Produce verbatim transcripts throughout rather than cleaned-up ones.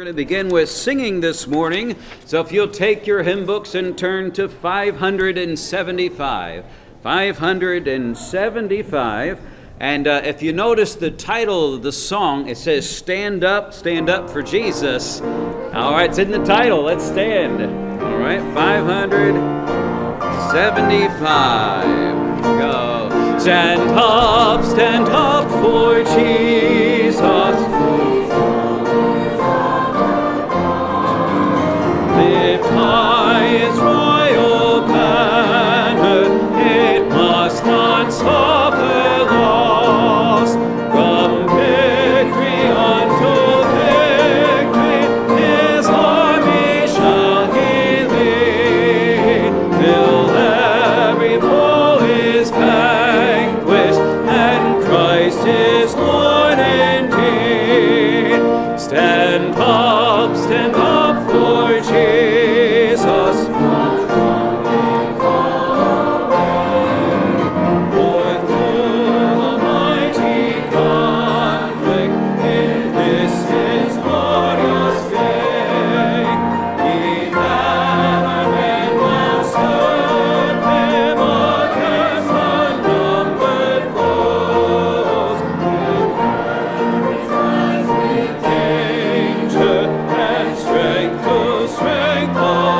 to begin with singing this morning. So if you'll take your hymn books and turn to five hundred seventy-five. five hundred seventy-five. And uh, if you notice the title of the song, it says, Stand Up, Stand Up for Jesus. All right, it's in the title. Let's stand. All right, five hundred seventy-five. Go. Stand up, stand up for Jesus. Lift high his royal banner, it must not suffer loss. From victory unto victory, his army shall he lead, till every foe is vanquished, and Christ is Lord indeed. Stand up, stand up for Jesus. For through the mighty conflict, in this his glorious day, he never men will serve him against unnumbered foes. With danger and strength to strength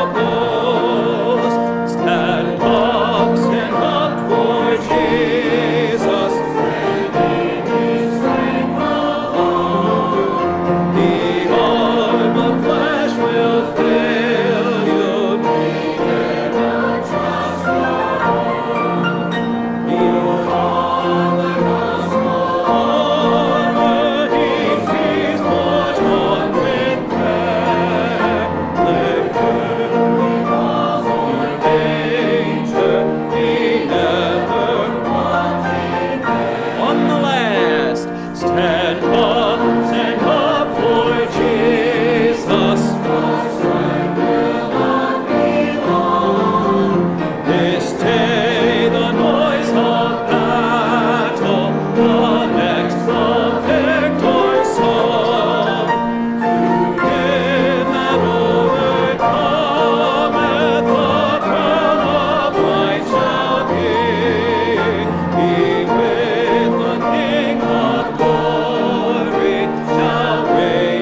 oppose. Stand up, stand up for Jesus. Standing in strength alone. The arm of flesh will fail you. We dare not trust your own. You are the gospel armor. He keeps watch on with prayer. Lifted because on danger, he never wanted there. On the last, stand up, stand up for Jesus. God's strength will not be long. This day the noise of battle, the next the victor's song. To him that overcometh, the crown of life shall be. He with the King of glory shall reign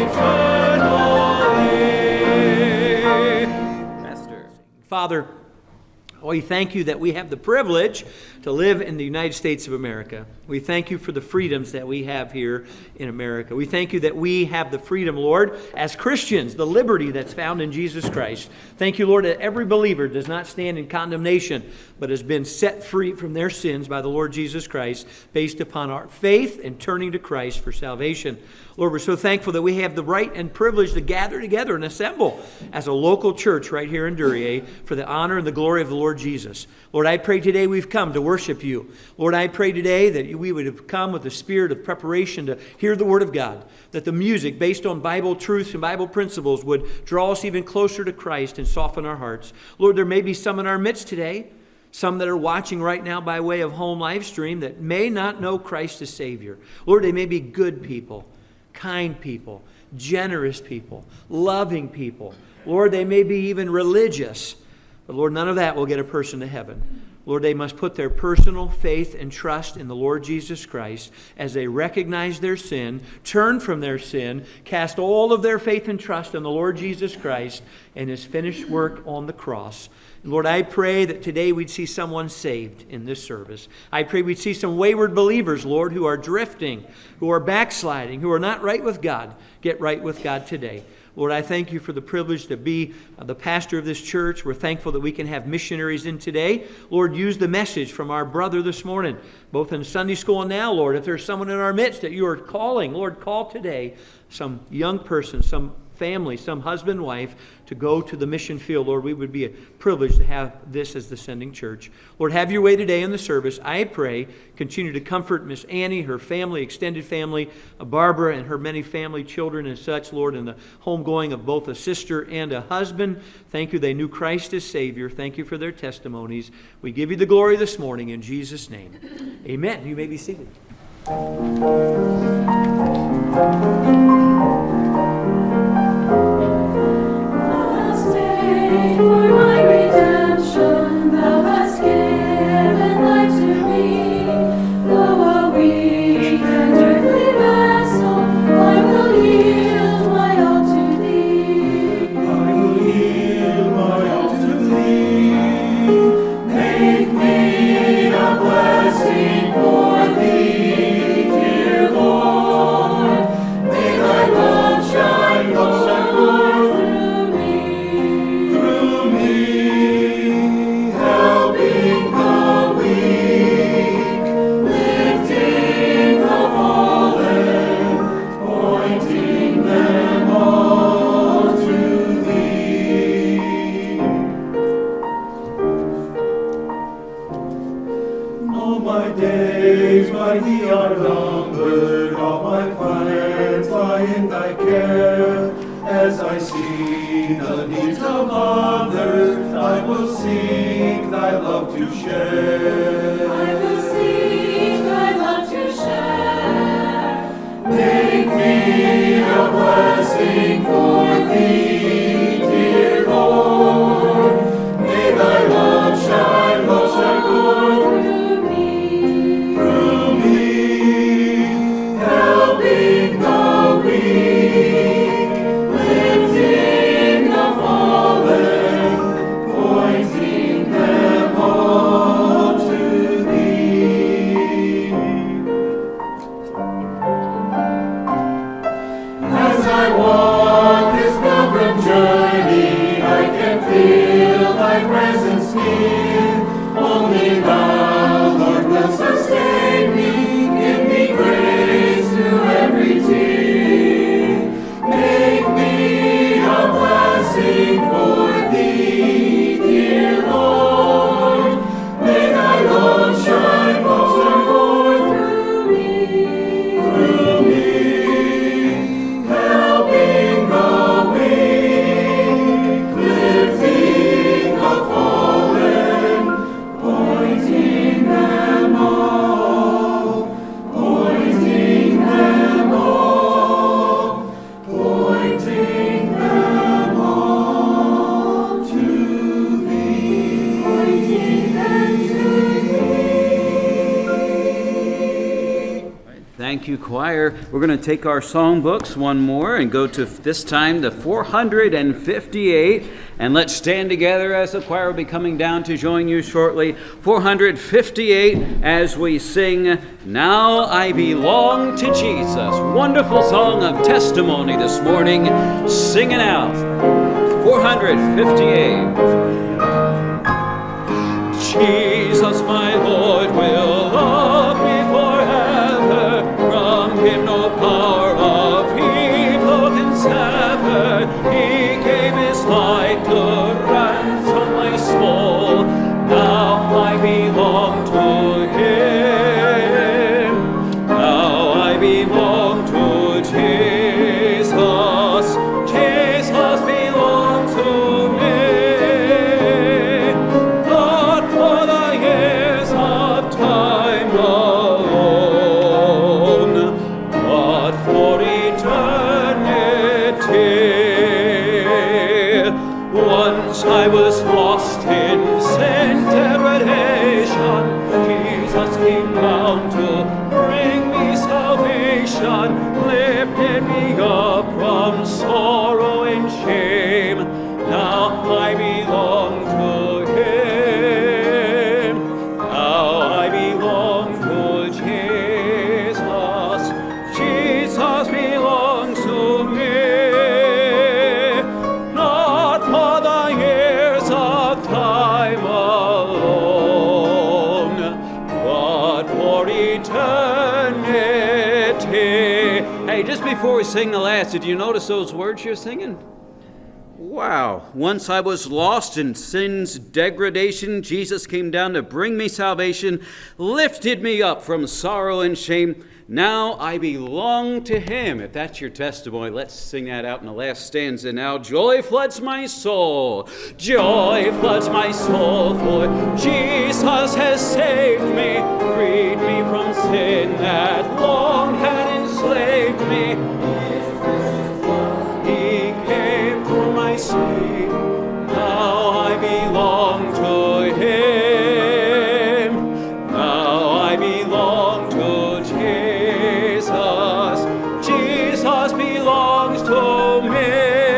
eternally. Master. Father, we thank you that we have the privilege to live in the United States of America. We thank you for the freedoms that we have here in America. We thank you that we have the freedom, Lord, as Christians, the liberty that's found in Jesus Christ. Thank you, Lord, that every believer does not stand in condemnation, but has been set free from their sins by the Lord Jesus Christ, based upon our faith and turning to Christ for salvation. Lord, we're so thankful that we have the right and privilege to gather together and assemble as a local church right here in Duryea for the honor and the glory of the Lord Jesus. Lord, I pray today we've come to worship you. Lord, I pray today that we would have come with a spirit of preparation to hear the Word of God, that the music based on Bible truths and Bible principles would draw us even closer to Christ and soften our hearts. Lord, there may be some in our midst today, some that are watching right now by way of home live stream that may not know Christ as Savior. Lord, they may be good people, kind people, generous people, loving people. Lord, they may be even religious. But Lord, none of that will get a person to heaven. Lord, they must put their personal faith and trust in the Lord Jesus Christ as they recognize their sin, turn from their sin, cast all of their faith and trust on the Lord Jesus Christ and His finished work on the cross. And Lord, I pray that today we'd see someone saved in this service. I pray we'd see some wayward believers, Lord, who are drifting, who are backsliding, who are not right with God, get right with God today. Lord, I thank you for the privilege to be the pastor of this church. We're thankful that we can have missionaries in today. Lord, use the message from our brother this morning, both in Sunday school and now, Lord. If there's someone in our midst that you are calling, Lord, call today some young person, some family, some husband, wife, to go to the mission field. Lord, we would be a privilege to have this as the sending church. Lord, have your way today in the service. I pray, continue to comfort Miss Annie, her family, extended family, Barbara and her many family, children and such, Lord, and the homegoing of both a sister and a husband. Thank you they knew Christ as Savior. Thank you for their testimonies. We give you the glory this morning in Jesus' name. Amen. You may be seated. by thee are numbered, all my plans lie in thy care. As I see the needs of others, I will seek thy love to share. I will seek thy love to share. Make me a blessing for thee, dear Lord. May thy love shine, love shine forth Through me, through me, helping the weak, lifting the fallen, pointing them all to thee. As I walk this pilgrim journey, I can feel thy presence near. Only thou, Lord, will sustain me, give me grace through every tear. Make me a blessing for thee, dear Lord. May thy love shine, love shine forth through me, through me, helping the weak, lifting the fallen, pointing them all, pointing them all, pointing them all to thee, pointing them to thee. Thank you, choir. We're going to take our songbooks one more and go to this time the four hundred fifty-eight. And let's stand together as the choir will be coming down to join you shortly. four hundred fifty-eight as we sing, Now I Belong to Jesus. Wonderful song of testimony this morning. Sing it out. four hundred fifty-eight. Jesus, my Lord, will love me forever. From him no power of evil can sever. He gave his life to ransom my soul. Now I belong to him. Now I belong to Jesus. Jesus belongs to me. Not for the years of time alone, but for eternity. Once I was lost in sin, degradation. Jesus came down to bring me salvation, lifted me up from sorrow and shame. Now I belong to him. Now I belong to Jesus. Jesus belongs to me. Not for the years of time alone, but for eternity. Hey, just before we sing the last, did you notice those words you're singing? Wow. Once I was lost in sin's degradation. Jesus came down to bring me salvation, lifted me up from sorrow and shame. Now I belong to him. If that's your testimony, let's sing that out in the last stanza now. Joy floods my soul. Joy floods my soul, for Jesus has saved me, freed me from sin that long had enslaved me. He came for my sin. Now I belong to him. Now I belong to Jesus. Jesus belongs to me.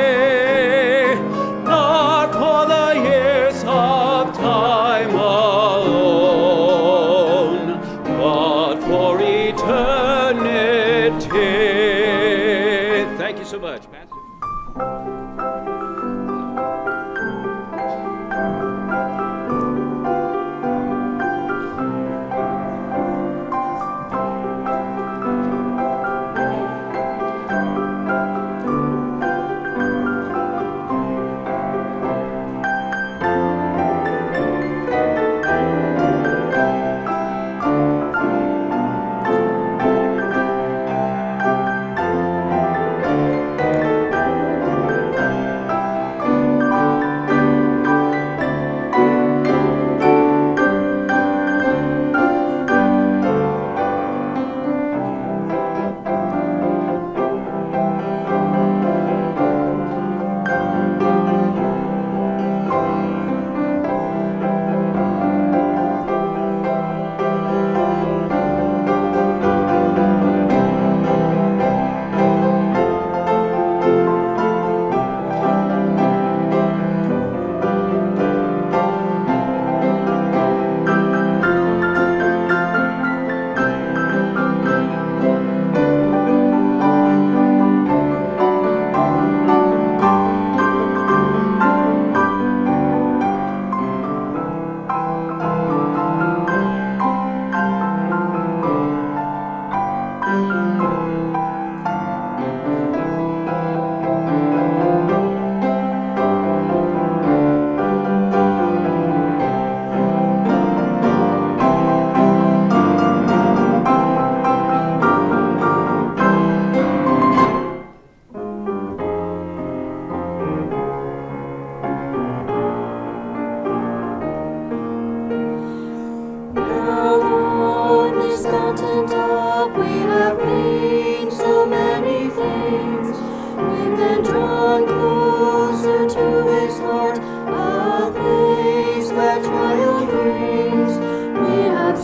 Not for the years of time alone, but for eternity. Thank you so much, Pastor.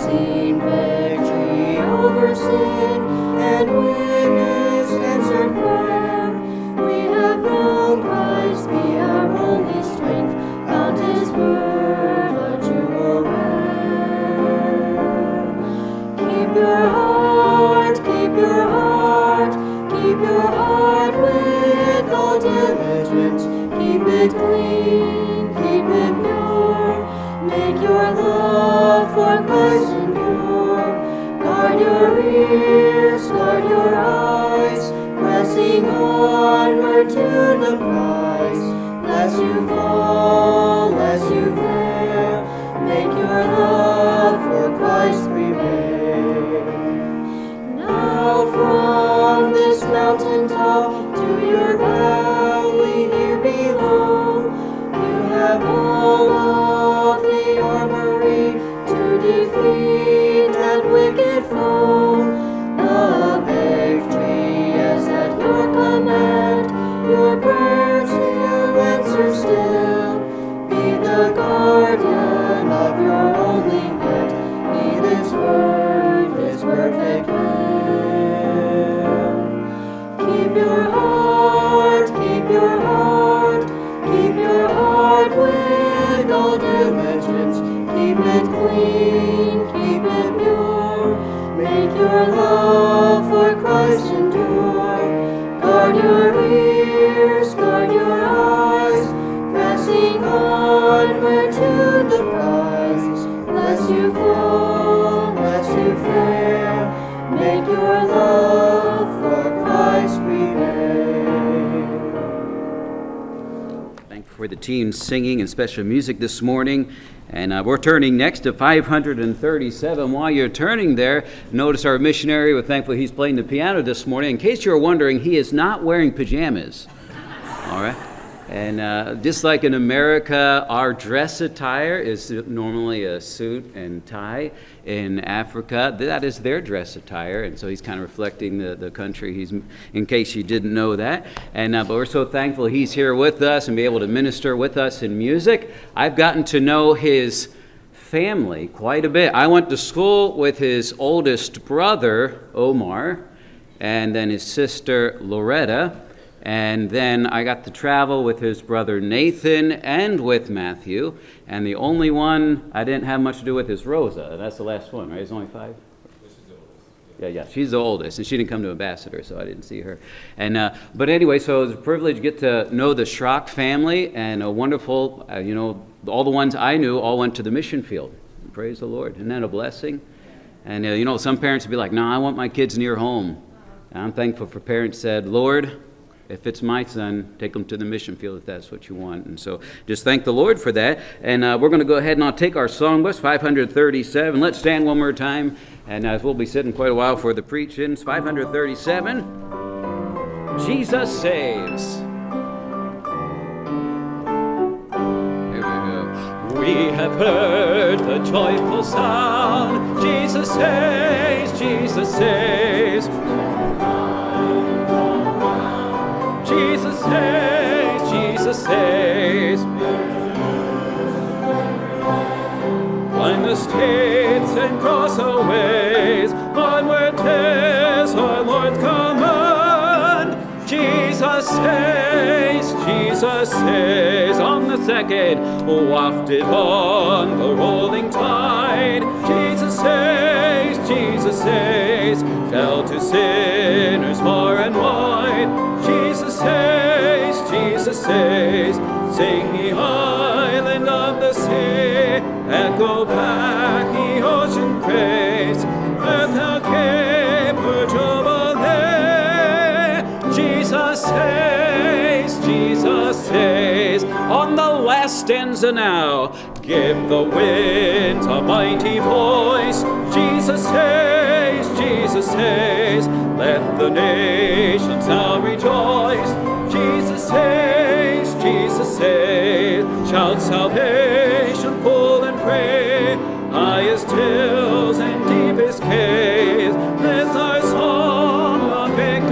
seen victory over sin and witnessed answered prayer. We have known Christ be our only strength, found His word a jewel rare. Keep your heart, keep your heart, keep your heart with all diligence. Keep it clean, keep it pure. Make your love for Christ endure. Guard your ears, guard your eyes, pressing onward to the prize. Lest you fall, lest you fail, make your love for Christ prevail. Now from this mountain top to your valley here below, you have all of the armory to defeat that wicked foe. The victory is at your command, your prayer to answer still. Be the guardian of your only pet, heed His word, His perfect will. Keep your heart, keep your heart, keep your heart with all diligence. Keep it clean, keep it pure. Make your love for Christ endure. Guard your ears, guard your eyes, pressing onward to the prize. Lest you fall, lest you fail, make your love for Christ prevail. Thank you for the team singing and special music this morning. And uh, we're turning next to five hundred thirty-seven. While you're turning there, notice our missionary, we're thankful he's playing the piano this morning. In case you're wondering, he is not wearing pajamas. All right? And uh, just like in America, our dress attire is normally a suit and tie. In Africa, that is their dress attire, and so he's kind of reflecting the, the country he's, in case you didn't know that. And uh, but we're so thankful he's here with us and be able to minister with us in music. I've gotten to know his family quite a bit. I went to school with his oldest brother, Omar, and then his sister, Loretta. And then I got to travel with his brother Nathan and with Matthew. And the only one I didn't have much to do with is Rosa. That's the last one, right? There's only five? Yeah, yeah, she's the oldest, and she didn't come to Ambassador, so I didn't see her. And uh, but anyway, so it was a privilege to get to know the Schrock family, and a wonderful, uh, you know, all the ones I knew all went to the mission field. Praise the Lord. Isn't that a blessing? And, uh, you know, some parents would be like, no, I want my kids near home. And I'm thankful for parents said, Lord, if it's my son, take them to the mission field if that's what you want. And so just thank the Lord for that. And uh, we're going to go ahead and I'll take our song bus, five hundred thirty-seven. Let's stand one more time. And as uh, we'll be sitting quite a while for the preachings, five hundred thirty-seven, Jesus Saves. Here we go. We have heard the joyful sound. Jesus saves, Jesus saves. Jesus saves, Jesus saves. Blindness tapes and crossaways, onward tis our Lord's command. Jesus saves, Jesus saves. On the second, wafted on the rolling tide. Jesus saves, Jesus saves. Tell to sinners far and wide. Jesus saves, Jesus saves. Sing ye island of the sea, echo back ye ocean praise, and the Cape Jubilee. Jesus saves, Jesus saves. On the last stanza now, give the winds a mighty voice. Jesus saves, Jesus saves. Let the nations now rejoice. Jesus saves, Jesus saves. Shout salvation full and pray. Highest hills and deepest caves, lift our song of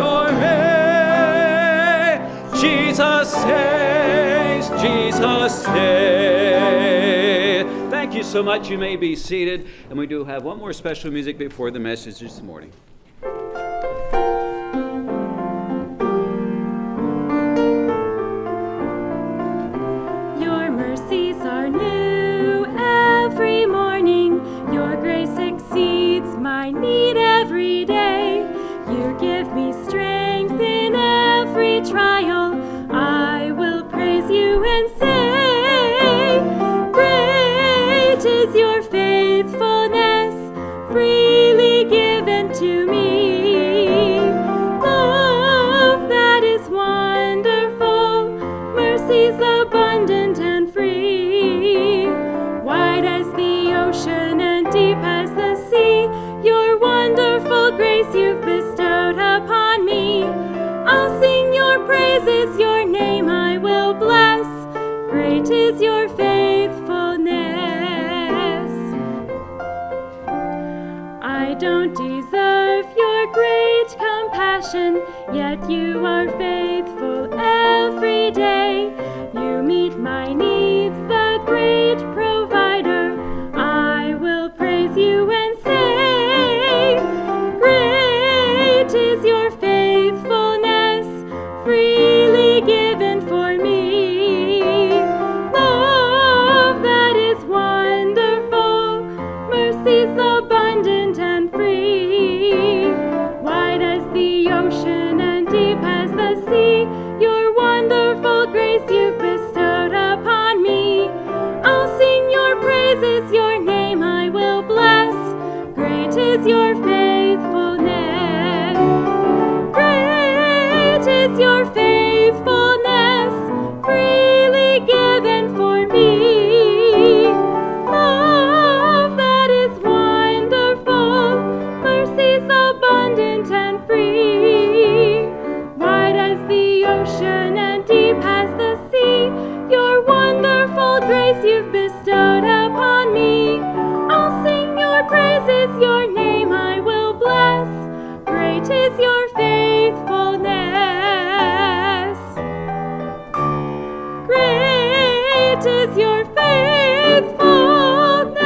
victory. Jesus saves, Jesus saves. Thank Thank you so much. You may be seated. And we do have one more special music before the message this morning. Your mercies are new every morning. Your grace exceeds my need every day. You give me strength in every trial. I will praise you and say, great is your faithfulness, freely given to me. Love that is wonderful, mercies abundant and free. Wide as the ocean and deep as the sea, your wonderful grace you've bestowed upon me. I'll sing your praises, your name I will bless. Great is your faithfulness. I don't deserve your great compassion, yet you are faithful every day. You meet my needs, the great provider. I will praise you and say, great is your faithfulness, freely given for me. Love that is wonderful, mercies abundant and free. Wide as the ocean and deep as the sea, your wonderful grace you've bestowed upon me. I'll sing your praises, your name I will bless. Great is your faithfulness. Great is your faithfulness, freely given for me. Love that is wonderful, mercies abundant and free. Wide as the ocean and deep as the sea, your wonderful grace you've bestowed upon me. I'll sing your praises, your name I will bless. Great is your faithfulness. Great is your faithfulness.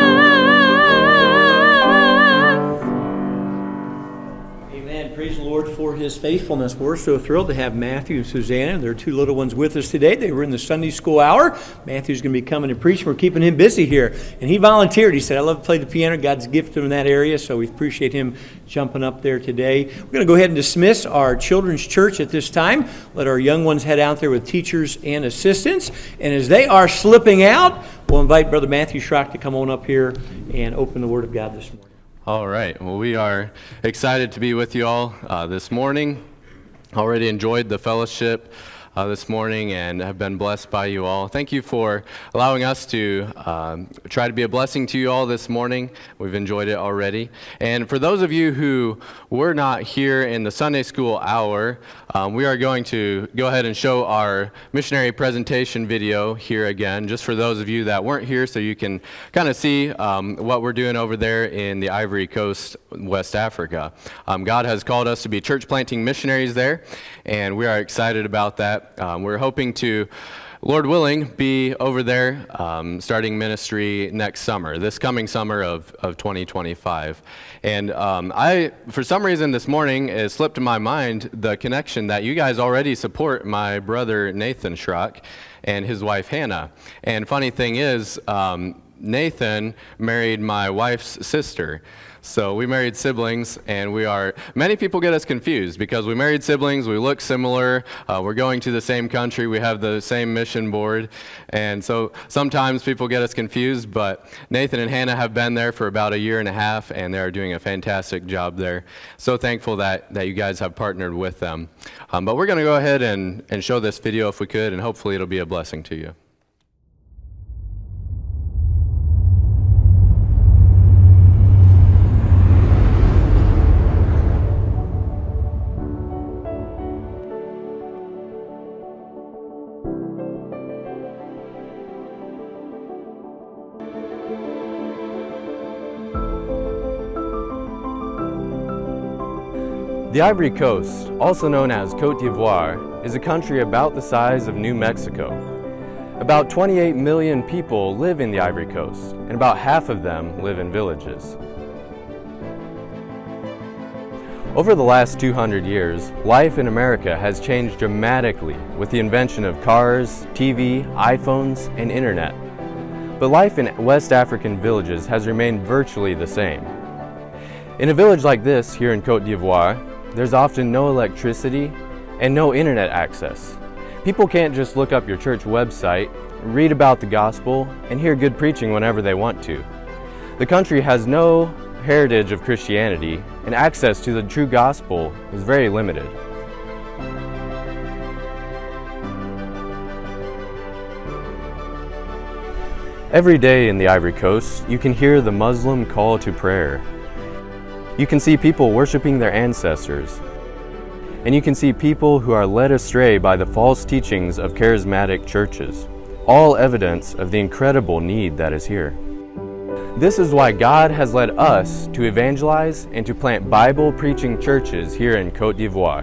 Amen. Praise the Lord for his faithfulness. We're so thrilled to have Matthew and Susanna and their two little ones with us today. They were in the Sunday school hour. Matthew's going to be coming and preaching. We're keeping him busy here. And he volunteered. He said, I love to play the piano. God's gifted him in that area, so we appreciate him jumping up there today. We're going to go ahead and dismiss our children's church at this time. Let our young ones head out there with teachers and assistants. And as they are slipping out, we'll invite Brother Matthew Schrock to come on up here and open the Word of God this morning. All right. Well, we are excited to be with you all uh, this morning. Already enjoyed the fellowship uh, this morning and have been blessed by you all. Thank you for allowing us to um, try to be a blessing to you all this morning. We've enjoyed it already. And for those of you who were not here in the Sunday school hour, um, we are going to go ahead and show our missionary presentation video here again, just for those of you that weren't here, so you can kind of see um, what we're doing over there in the Ivory Coast, West Africa. Um, God has called us to be church planting missionaries there, and we are excited about that. Um, we're hoping to, Lord willing, be over there um, starting ministry next summer, this coming summer of, of twenty twenty-five. And um, I, for some reason this morning, it slipped in my mind the connection that you guys already support my brother Nathan Schrock and his wife Hannah. And funny thing is, um, Nathan married my wife's sister. So we married siblings, and we are, many people get us confused because we married siblings, we look similar, uh, we're going to the same country, we have the same mission board, and so sometimes people get us confused, but Nathan and Hannah have been there for about a year and a half, and they're doing a fantastic job there. So thankful that, that you guys have partnered with them. Um, but we're going to go ahead and, and show this video if we could, and hopefully it'll be a blessing to you. The Ivory Coast, also known as Côte d'Ivoire, is a country about the size of New Mexico. About twenty-eight million people live in the Ivory Coast, and about half of them live in villages. Over the last two hundred years, life in America has changed dramatically with the invention of cars, T V, iPhones, and internet. But life in West African villages has remained virtually the same. In a village like this here in Côte d'Ivoire, there's often no electricity and no internet access. People can't just look up your church website, read about the gospel, and hear good preaching whenever they want to. The country has no heritage of Christianity, and access to the true gospel is very limited. Every day in the Ivory Coast, you can hear the Muslim call to prayer. You can see people worshiping their ancestors, and you can see people who are led astray by the false teachings of charismatic churches, all evidence of the incredible need that is here. This is why God has led us to evangelize and to plant Bible-preaching churches here in Côte d'Ivoire.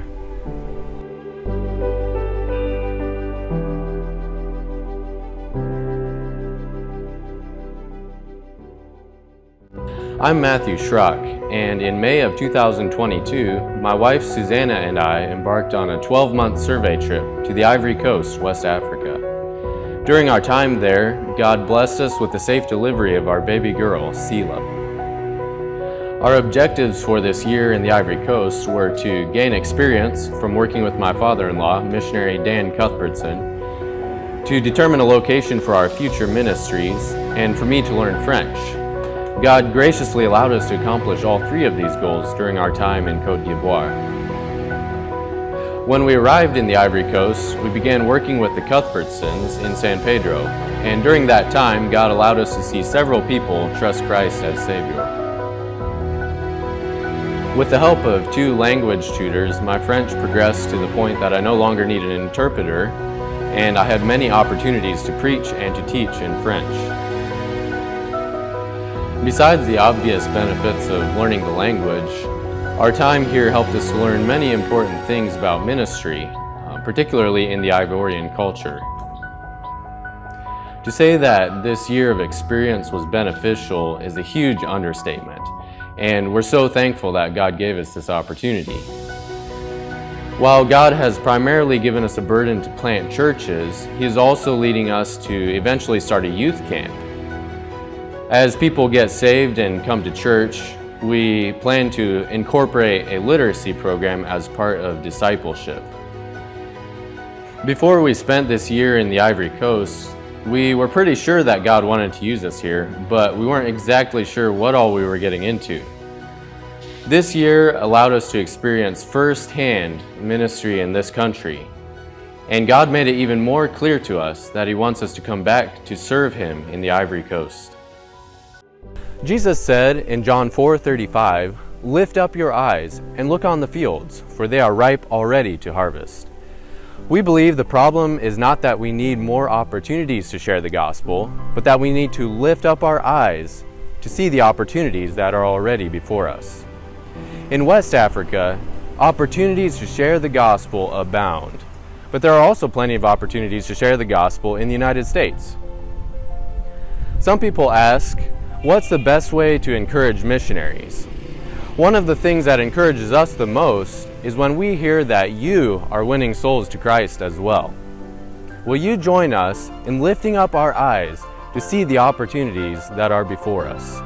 I'm Matthew Schrock, and in May of two thousand twenty-two, my wife Susanna and I embarked on a twelve-month survey trip to the Ivory Coast, West Africa. During our time there, God blessed us with the safe delivery of our baby girl, Sela. Our objectives for this year in the Ivory Coast were to gain experience from working with my father-in-law, missionary Dan Cuthbertson, to determine a location for our future ministries, and for me to learn French. God graciously allowed us to accomplish all three of these goals during our time in Côte d'Ivoire. When we arrived in the Ivory Coast, we began working with the Cuthbertsons in San Pedro, and during that time, God allowed us to see several people trust Christ as Savior. With the help of two language tutors, my French progressed to the point that I no longer needed an interpreter, and I had many opportunities to preach and to teach in French. Besides the obvious benefits of learning the language, our time here helped us to learn many important things about ministry, uh, particularly in the Ivorian culture. To say that this year of experience was beneficial is a huge understatement, and we're so thankful that God gave us this opportunity. While God has primarily given us a burden to plant churches, He is also leading us to eventually start a youth camp. As people get saved and come to church, we plan to incorporate a literacy program as part of discipleship. Before we spent this year in the Ivory Coast, we were pretty sure that God wanted to use us here, but we weren't exactly sure what all we were getting into. This year allowed us to experience firsthand ministry in this country, and God made it even more clear to us that He wants us to come back to serve Him in the Ivory Coast. Jesus said in John four thirty-five, "Lift up your eyes and look on the fields, for they are ripe already to harvest." We believe the problem is not that we need more opportunities to share the gospel, but that we need to lift up our eyes to see the opportunities that are already before us. In West Africa, opportunities to share the gospel abound, but there are also plenty of opportunities to share the gospel in the United States. Some people ask, what's the best way to encourage missionaries? One of the things that encourages us the most is when we hear that you are winning souls to Christ as well. Will you join us in lifting up our eyes to see the opportunities that are before us?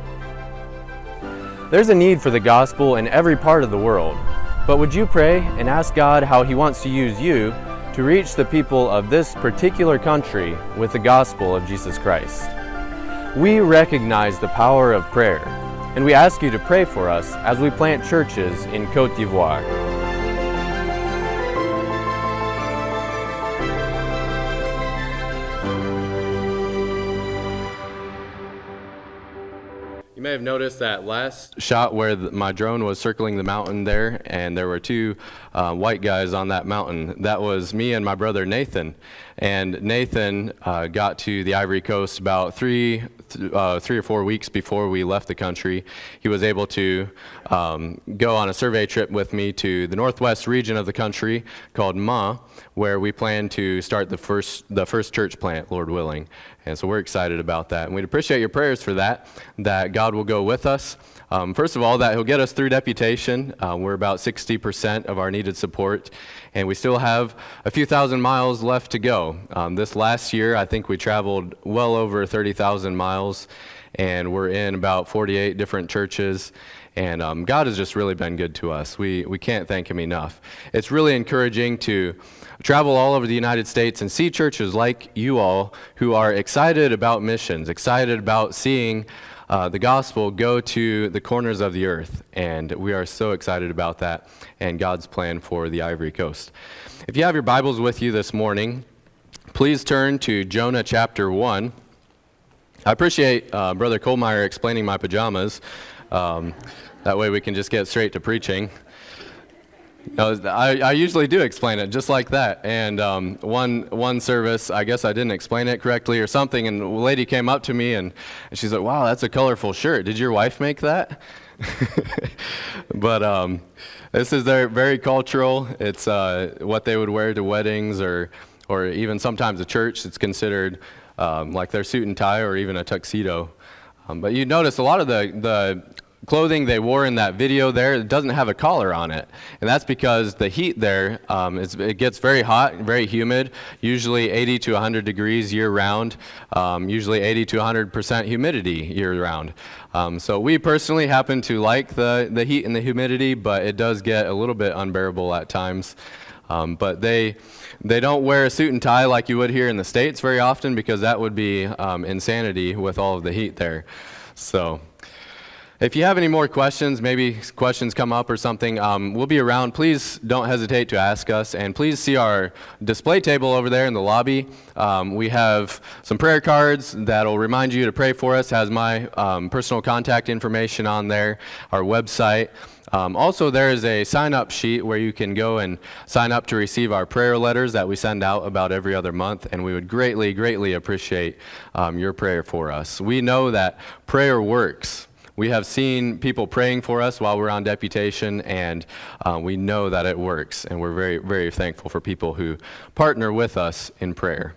There's a need for the gospel in every part of the world, but would you pray and ask God how He wants to use you to reach the people of this particular country with the gospel of Jesus Christ? We recognize the power of prayer, and we ask you to pray for us as we plant churches in Côte d'Ivoire. You may have noticed that last shot where the, my drone was circling the mountain there, and there were two uh, white guys on that mountain. That was me and my brother Nathan. And Nathan uh, got to the Ivory Coast about three, th uh, three or four weeks before we left the country. He was able to um, go on a survey trip with me to the northwest region of the country called Ma, where we plan to start the first, the first church plant, Lord willing. And so we're excited about that. And we'd appreciate your prayers for that, that God will go with us. Um, first of all, that he'll get us through deputation. Uh, we're about sixty percent of our needed support, and we still have a few thousand miles left to go. Um, this last year, I think we traveled well over thirty thousand miles, and we're in about forty-eight different churches. And um, God has just really been good to us. We, we can't thank him enough. It's really encouraging to travel all over the United States and see churches like you all who are excited about missions, excited about seeing uh, the gospel go to the corners of the earth. And we are so excited about that and God's plan for the Ivory Coast. If you have your Bibles with you this morning, please turn to Jonah chapter one. I appreciate uh, Brother Kohlmeyer explaining my pajamas. Um, that way we can just get straight to preaching. No, I, I usually do explain it just like that. And um, one one service, I guess I didn't explain it correctly or something, and a lady came up to me and, and she's like, "Wow, that's a colorful shirt. Did your wife make that?" But um, this is their, very cultural. It's uh, what they would wear to weddings or or even sometimes a church. It's considered um, like their suit and tie or even a tuxedo. Um, but you notice a lot of the the clothing they wore in that video there, it doesn't have a collar on it. And that's because the heat there, um, is, it gets very hot, very humid, usually eighty to one hundred degrees year round, um, usually eighty to one hundred percent humidity year round. Um, so we personally happen to like the, the heat and the humidity, but it does get a little bit unbearable at times. Um, but they they don't wear a suit and tie like you would here in the States very often, because that would be um, insanity with all of the heat there. So if you have any more questions, maybe questions come up or something, um, we'll be around. Please don't hesitate to ask us, and please see our display table over there in the lobby. Um, we have some prayer cards that'll remind you to pray for us, has my um, personal contact information on there, our website. Um, also, there is a sign-up sheet where you can go and sign up to receive our prayer letters that we send out about every other month, and we would greatly, greatly appreciate um, your prayer for us. We know that prayer works. We have seen people praying for us while we're on deputation, and uh, we know that it works, and we're very, very thankful for people who partner with us in prayer.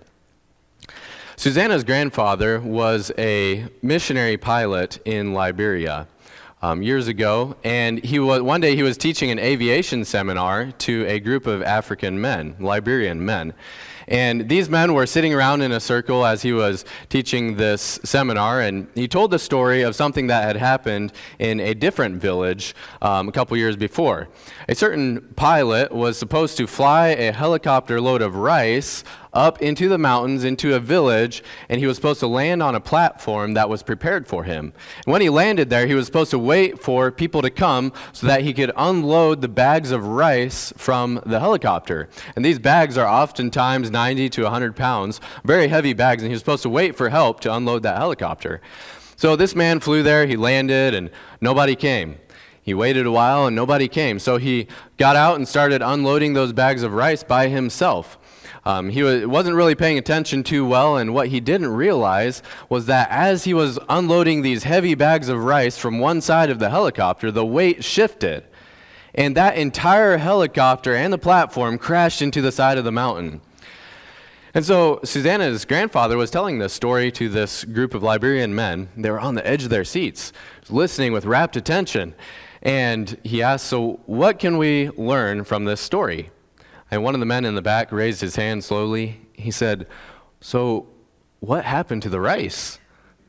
Susanna's grandfather was a missionary pilot in Liberia um, years ago, and he was, one day he was teaching an aviation seminar to a group of African men, Liberian men. And these men were sitting around in a circle as he was teaching this seminar, and he told the story of something that had happened in a different village um, a couple years before. A certain pilot was supposed to fly a helicopter load of rice up into the mountains, into a village, and he was supposed to land on a platform that was prepared for him. And when he landed there, he was supposed to wait for people to come so that he could unload the bags of rice from the helicopter. And these bags are oftentimes ninety to one hundred pounds, very heavy bags, and he was supposed to wait for help to unload that helicopter. So this man flew there, he landed, and nobody came. He waited a while, and nobody came. So he got out and started unloading those bags of rice by himself. Um, he was, wasn't really paying attention too well, and what he didn't realize was that as he was unloading these heavy bags of rice from one side of the helicopter, the weight shifted, and that entire helicopter and the platform crashed into the side of the mountain. And so Susanna's grandfather was telling this story to this group of Liberian men. They were on the edge of their seats, listening with rapt attention, and he asked, "So what can we learn from this story?" And one of the men in the back raised his hand slowly. He said, "So what happened to the rice?"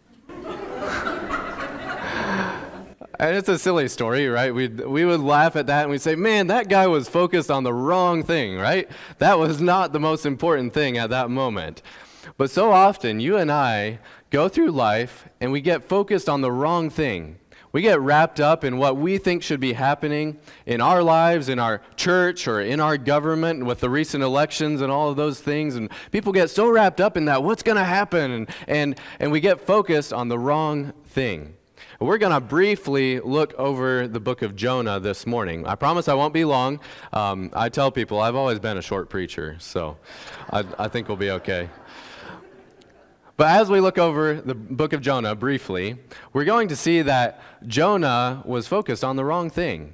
And it's a silly story, right? We'd, we would laugh at that and we'd say, man, that guy was focused on the wrong thing, right? That was not the most important thing at that moment. But so often, you and I go through life and we get focused on the wrong thing. We get wrapped up in what we think should be happening in our lives, in our church, or in our government, with the recent elections and all of those things. And people get so wrapped up in that, what's going to happen? And, and, and we get focused on the wrong thing. And we're going to briefly look over the book of Jonah this morning. I promise I won't be long. Um, I tell people I've always been a short preacher, so I, I think we'll be okay. But as we look over the book of Jonah briefly, we're going to see that Jonah was focused on the wrong thing.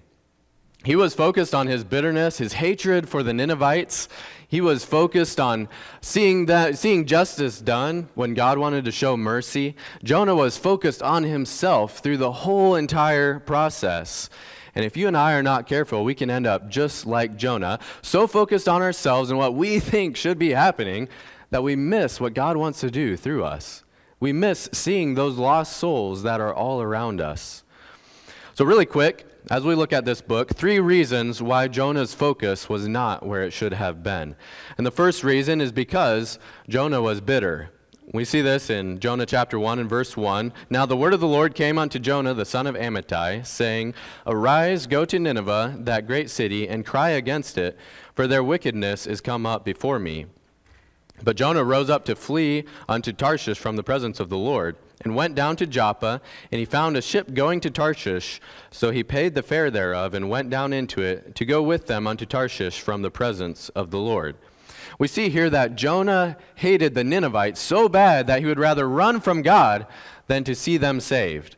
He was focused on his bitterness, his hatred for the Ninevites. He was focused on seeing that, seeing justice done when God wanted to show mercy. Jonah was focused on himself through the whole entire process. And if you and I are not careful, we can end up just like Jonah, so focused on ourselves and what we think should be happening that we miss what God wants to do through us. We miss seeing those lost souls that are all around us. So really quick, as we look at this book, three reasons why Jonah's focus was not where it should have been. And the first reason is because Jonah was bitter. We see this in Jonah chapter one and verse one. Now the word of the Lord came unto Jonah the son of Amittai, saying, Arise, go to Nineveh, that great city, and cry against it, for their wickedness is come up before me. But Jonah rose up to flee unto Tarshish from the presence of the Lord, and went down to Joppa, and he found a ship going to Tarshish. So he paid the fare thereof, and went down into it, to go with them unto Tarshish from the presence of the Lord. We see here that Jonah hated the Ninevites so bad that he would rather run from God than to see them saved.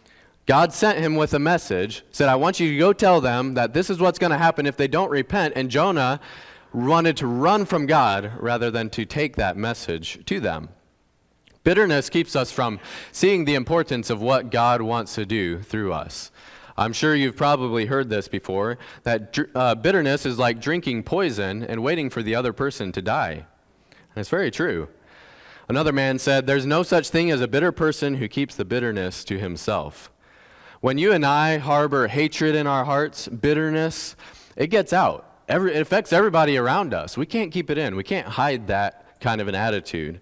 God sent him with a message, said, I want you to go tell them that this is what's going to happen if they don't repent, and Jonah wanted to run from God rather than to take that message to them. Bitterness keeps us from seeing the importance of what God wants to do through us. I'm sure you've probably heard this before, that uh, bitterness is like drinking poison and waiting for the other person to die. And it's very true. Another man said, there's no such thing as a bitter person who keeps the bitterness to himself. When you and I harbor hatred in our hearts, bitterness, it gets out. Every, it affects everybody around us. We can't keep it in. We can't hide that kind of an attitude.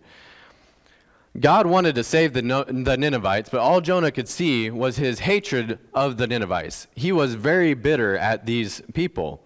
God wanted to save the, no, the Ninevites, but all Jonah could see was his hatred of the Ninevites. He was very bitter at these people.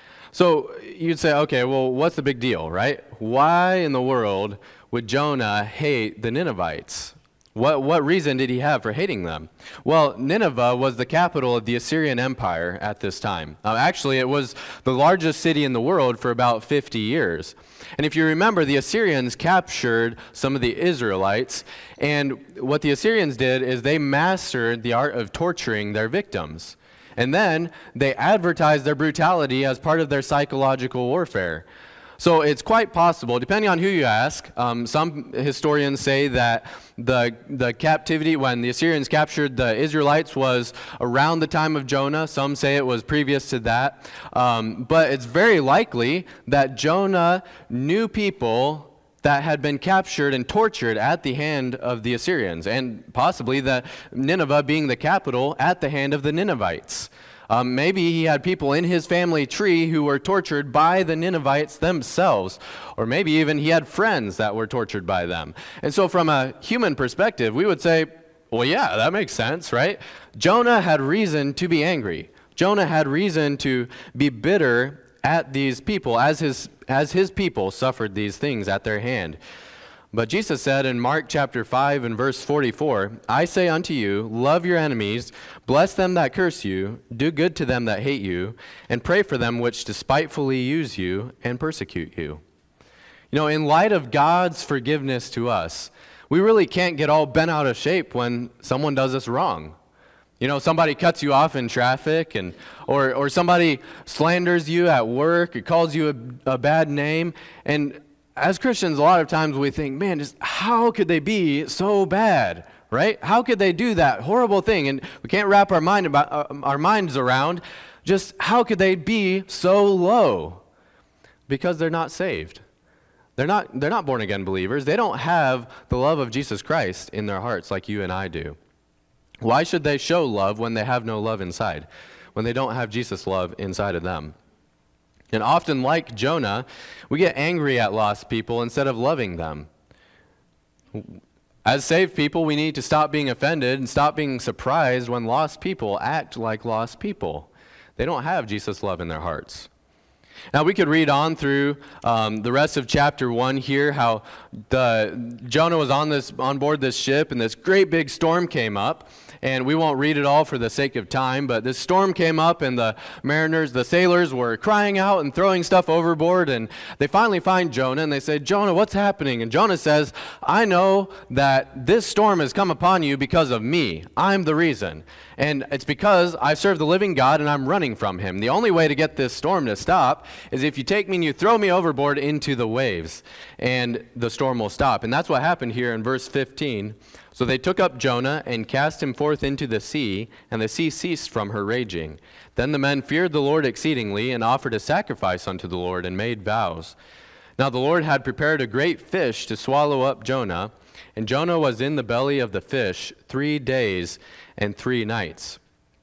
So you'd say, okay, well, what's the big deal, right? Why in the world would Jonah hate the Ninevites? What, what reason did he have for hating them? Well, Nineveh was the capital of the Assyrian Empire at this time. Uh, actually, it was the largest city in the world for about fifty years. And if you remember, the Assyrians captured some of the Israelites, and what the Assyrians did is they mastered the art of torturing their victims. And then they advertised their brutality as part of their psychological warfare. So it's quite possible, depending on who you ask, um, some historians say that the, the captivity, when the Assyrians captured the Israelites, was around the time of Jonah. Some say it was previous to that. Um, but it's very likely that Jonah knew people that had been captured and tortured at the hand of the Assyrians, and possibly the Nineveh being the capital at the hand of the Ninevites. Um, maybe he had people in his family tree who were tortured by the Ninevites themselves, or maybe even he had friends that were tortured by them. And so from a human perspective, we would say, well, yeah, that makes sense, right? Jonah had reason to be angry. Jonah had reason to be bitter at these people as his, as his people suffered these things at their hand. But Jesus said in Mark chapter five and verse forty-four, I say unto you, love your enemies, bless them that curse you, do good to them that hate you, and pray for them which despitefully use you and persecute you. You know, in light of God's forgiveness to us, we really can't get all bent out of shape when someone does us wrong. You know, somebody cuts you off in traffic, and or or somebody slanders you at work, or calls you a, a bad name, and as Christians, a lot of times we think, man, just how could they be so bad, right? How could they do that horrible thing? And we can't wrap our mind about uh, our minds around just how could they be so low? Because they're not saved. They're not they're not born again believers. They don't have the love of Jesus Christ in their hearts like you and I do. Why should they show love when they have no love inside? When they don't have Jesus' love inside of them? And often, like Jonah, we get angry at lost people instead of loving them. As saved people, we need to stop being offended and stop being surprised when lost people act like lost people. They don't have Jesus' love in their hearts. Now, we could read on through um, the rest of chapter one here, how the Jonah was on this on board this ship, and this great big storm came up. And we won't read it all for the sake of time, but this storm came up, and the mariners, the sailors, were crying out and throwing stuff overboard, and they finally find Jonah, and they say, Jonah, what's happening? And Jonah says, I know that this storm has come upon you because of me. I'm the reason. And it's because I serve the living God, and I'm running from him. The only way to get this storm to stop is if you take me and you throw me overboard into the waves, and the storm will stop. And that's what happened here in verse fifteen. So they took up Jonah and cast him forth into the sea, and the sea ceased from her raging. Then the men feared the Lord exceedingly, and offered a sacrifice unto the Lord, and made vows. Now the Lord had prepared a great fish to swallow up Jonah, and Jonah was in the belly of the fish three days and three nights.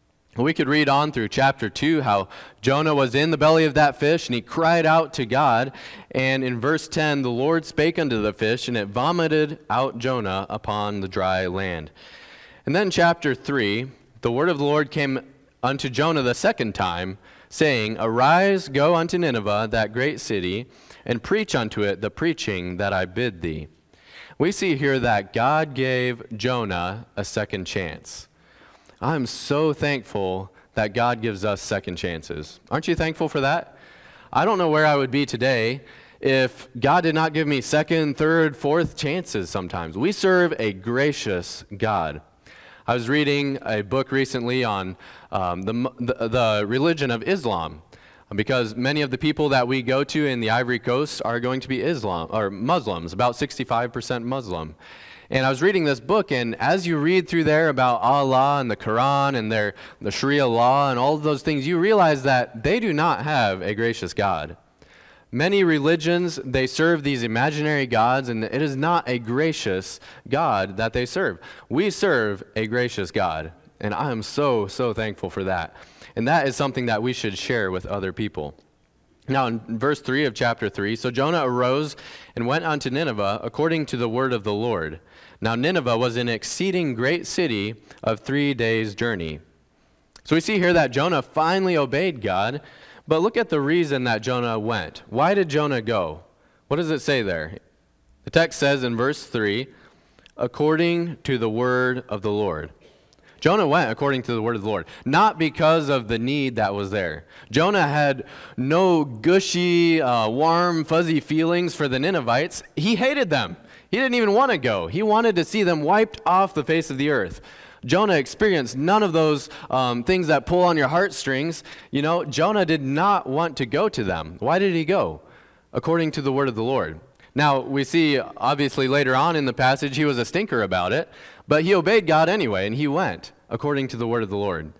We could read on through chapter two how Jonah was in the belly of that fish, and he cried out to God. And in verse ten, the Lord spake unto the fish, and it vomited out Jonah upon the dry land. And then chapter three, the word of the Lord came unto Jonah the second time, saying, Arise, go unto Nineveh, that great city, and preach unto it the preaching that I bid thee. We see here that God gave Jonah a second chance. I'm so thankful that God gives us second chances. Aren't you thankful for that? I don't know where I would be today if God did not give me second, third, fourth chances sometimes. We serve a gracious God. I was reading a book recently on um, the, the, the religion of Islam, because many of the people that we go to in the Ivory Coast are going to be Islam or Muslims, about sixty-five percent Muslim. And I was reading this book, and as you read through there about Allah and the Quran and their the Sharia law and all of those things, you realize that they do not have a gracious God. Many religions, they serve these imaginary gods, and it is not a gracious God that they serve. We serve a gracious God, and I am so, so thankful for that. And that is something that we should share with other people. Now, in verse three of chapter three, so Jonah arose and went unto Nineveh according to the word of the Lord. Now Nineveh was an exceeding great city of three days' journey. So we see here that Jonah finally obeyed God, but look at the reason that Jonah went. Why did Jonah go? What does it say there? The text says in verse three, according to the word of the Lord. Jonah went according to the word of the Lord, not because of the need that was there. Jonah had no gushy, uh, warm, fuzzy feelings for the Ninevites. He hated them. He didn't even want to go. He wanted to see them wiped off the face of the earth. Jonah experienced none of those um, things that pull on your heartstrings. You know, Jonah did not want to go to them. Why did he go? According to the word of the Lord. Now, we see, obviously, later on in the passage, he was a stinker about it, but he obeyed God anyway, and he went according to the word of the Lord.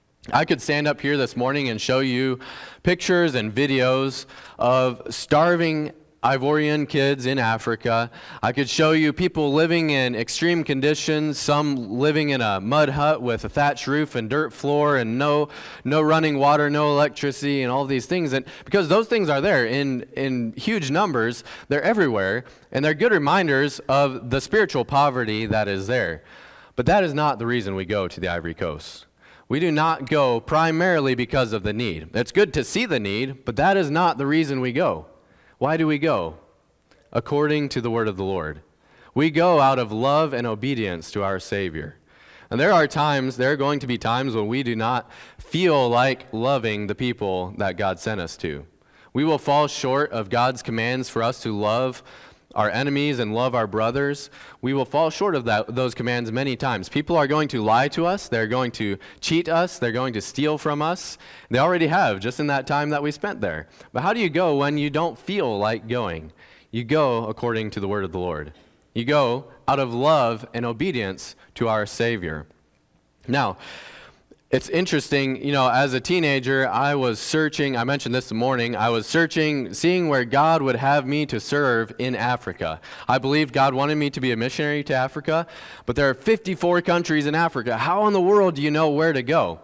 I could stand up here this morning and show you pictures and videos of starving Ivorian kids in Africa. I could show you people living in extreme conditions, some living in a mud hut with a thatched roof and dirt floor and no no running water, no electricity, and all these things. And because those things are there in, in huge numbers, they're everywhere, and they're good reminders of the spiritual poverty that is there. But that is not the reason we go to the Ivory Coast. We do not go primarily because of the need. It's good to see the need, but that is not the reason we go. Why do we go? According to the word of the Lord. We go out of love and obedience to our Savior. And there are times, there are going to be times when we do not feel like loving the people that God sent us to. We will fall short of God's commands for us to love our enemies and love our brothers. We will fall short of that, those commands many times. People are going to lie to us. They're going to cheat us. They're going to steal from us. They already have, just in that time that we spent there. But how do you go when you don't feel like going? You go according to the word of the Lord. You go out of love and obedience to our Savior. Now, it's interesting, you know, as a teenager, I was searching, I mentioned this morning, I was searching, seeing where God would have me to serve in Africa. I believed God wanted me to be a missionary to Africa, but there are fifty-four countries in Africa. How in the world do you know where to go?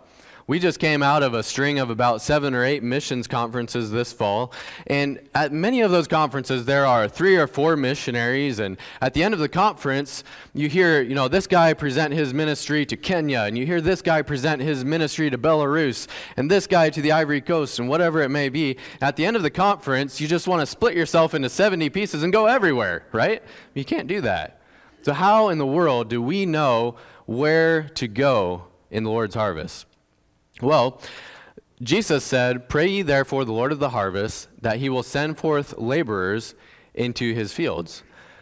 We just came out of a string of about seven or eight missions conferences this fall, and at many of those conferences there are three or four missionaries, and at the end of the conference you hear, you know, this guy present his ministry to Kenya, and you hear this guy present his ministry to Belarus, and this guy to the Ivory Coast, and whatever it may be. At the end of the conference, you just want to split yourself into seventy pieces and go everywhere, right? You can't do that. So how in the world do we know where to go in the Lord's harvest? Well, Jesus said, "Pray ye therefore the Lord of the harvest, that he will send forth laborers into his fields."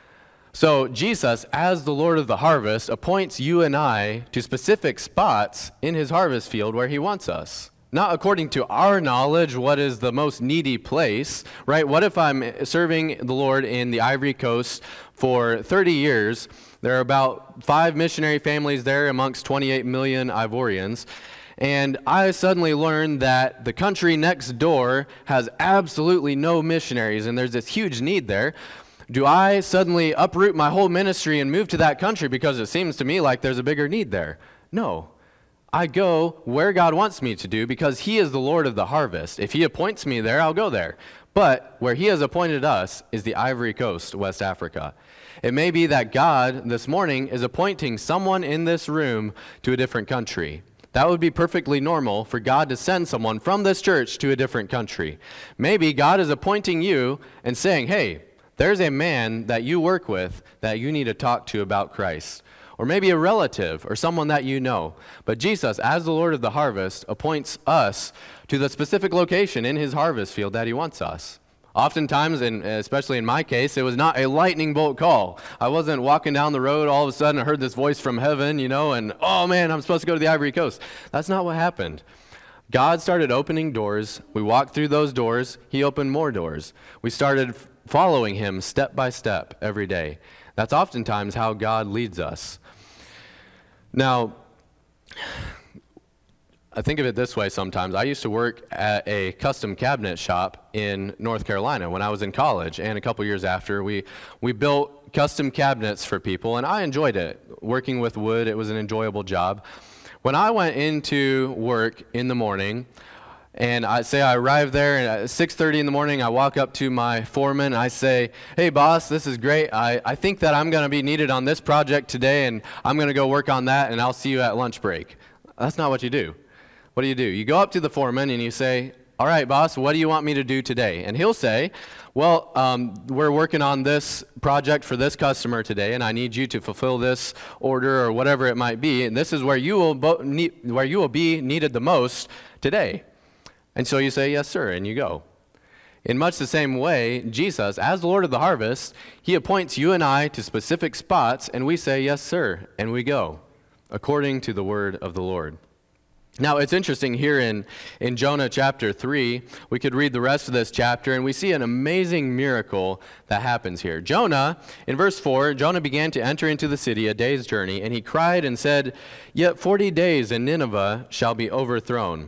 So Jesus, as the Lord of the harvest, appoints you and I to specific spots in his harvest field where he wants us. Not according to our knowledge, what is the most needy place, right? What if I'm serving the Lord in the Ivory Coast for thirty years? There are about five missionary families there amongst twenty-eight million Ivorians. And I suddenly learned that the country next door has absolutely no missionaries, and there's this huge need there. Do I suddenly uproot my whole ministry and move to that country because it seems to me like there's a bigger need there? No. I go where God wants me to do because he is the Lord of the harvest. If he appoints me there, I'll go there. But where he has appointed us is the Ivory Coast, West Africa. It may be that God this morning is appointing someone in this room to a different country. That would be perfectly normal for God to send someone from this church to a different country. Maybe God is appointing you and saying, hey, there's a man that you work with that you need to talk to about Christ. Or maybe a relative or someone that you know. But Jesus, as the Lord of the harvest, appoints us to the specific location in his harvest field that he wants us. Oftentimes, and especially in my case, it was not a lightning bolt call. I wasn't walking down the road, all of a sudden I heard this voice from heaven, you know, and oh man, I'm supposed to go to the Ivory Coast. That's not what happened. God started opening doors. We walked through those doors. He opened more doors. We started following him step by step every day. That's oftentimes how God leads us. Now, I think of it this way sometimes. I used to work at a custom cabinet shop in North Carolina when I was in college, and a couple years after, we, we built custom cabinets for people, and I enjoyed it. Working with wood, it was an enjoyable job. When I went into work in the morning, and I say I arrive there and at six thirty in the morning, I walk up to my foreman, I say, hey boss, this is great. I, I think that I'm gonna be needed on this project today, and I'm gonna go work on that, and I'll see you at lunch break. That's not what you do. What do you do? You go up to the foreman and you say, all right, boss, what do you want me to do today? And he'll say, well, um, we're working on this project for this customer today, and I need you to fulfill this order or whatever it might be, and this is where you will, bo- need, where you will be needed the most today. And so you say, yes, sir, and you go. In much the same way, Jesus, as the Lord of the harvest, he appoints you and I to specific spots, and we say, yes, sir, and we go, according to the word of the Lord. Now, it's interesting here in, in Jonah chapter three, we could read the rest of this chapter, and we see an amazing miracle that happens here. Jonah, in verse four, Jonah began to enter into the city a day's journey, and he cried and said, yet forty days and Nineveh shall be overthrown.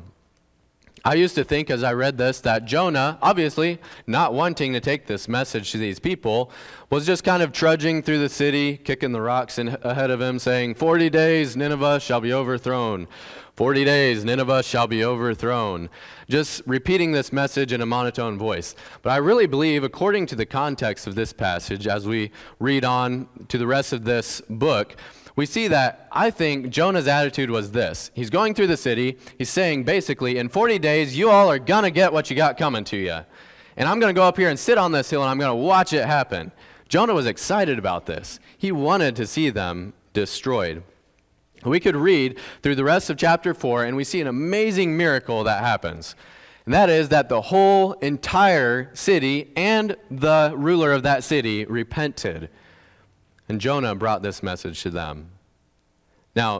I used to think as I read this that Jonah, obviously not wanting to take this message to these people, was just kind of trudging through the city, kicking the rocks in, ahead of him, saying, forty days, Nineveh shall be overthrown. forty days, Nineveh shall be overthrown. Just repeating this message in a monotone voice. But I really believe, according to the context of this passage, as we read on to the rest of this book, we see that I think Jonah's attitude was this. He's going through the city. He's saying, basically, in forty days, you all are going to get what you got coming to you. And I'm going to go up here and sit on this hill, and I'm going to watch it happen. Jonah was excited about this. He wanted to see them destroyed. We could read through the rest of chapter four, and we see an amazing miracle that happens. And that is that the whole entire city and the ruler of that city repented. And Jonah brought this message to them. Now,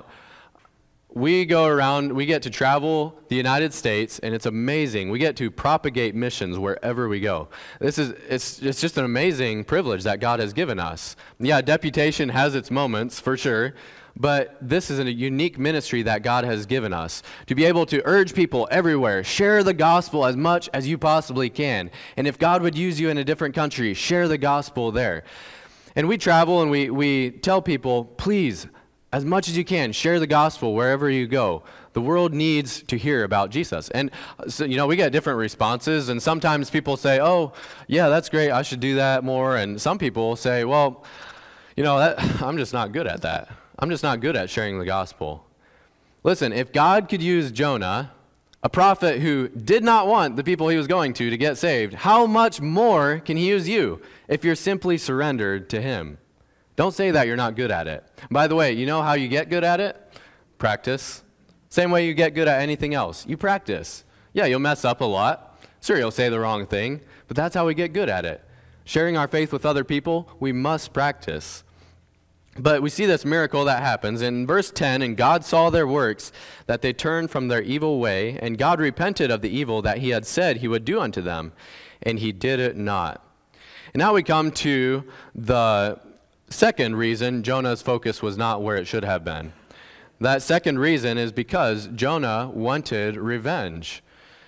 we go around, we get to travel the United States, and it's amazing. We get to propagate missions wherever we go. This is, it's, it's just an amazing privilege that God has given us. Yeah, deputation has its moments, for sure, but this is a unique ministry that God has given us, to be able to urge people everywhere, share the gospel as much as you possibly can. And if God would use you in a different country, share the gospel there. And we travel and we, we tell people, please, as much as you can. Share the gospel wherever you go. The world needs to hear about Jesus. And so, you know, we get different responses, and sometimes people say, oh, yeah, that's great, I should do that more. And some people say, well, you know, that, I'm just not good at that. I'm just not good at sharing the gospel. Listen, if God could use Jonah, a prophet who did not want the people he was going to to get saved, how much more can he use you if you're simply surrendered to him? Don't say that you're not good at it. By the way, you know how you get good at it? Practice. Same way you get good at anything else. You practice. Yeah, you'll mess up a lot. Sure, you'll say the wrong thing, but that's how we get good at it. Sharing our faith with other people, we must practice. But we see this miracle that happens. In verse ten, and God saw their works, that they turned from their evil way, and God repented of the evil that he had said he would do unto them, and he did it not. And now we come to the second reason Jonah's focus was not where it should have been. That second reason is because Jonah wanted revenge.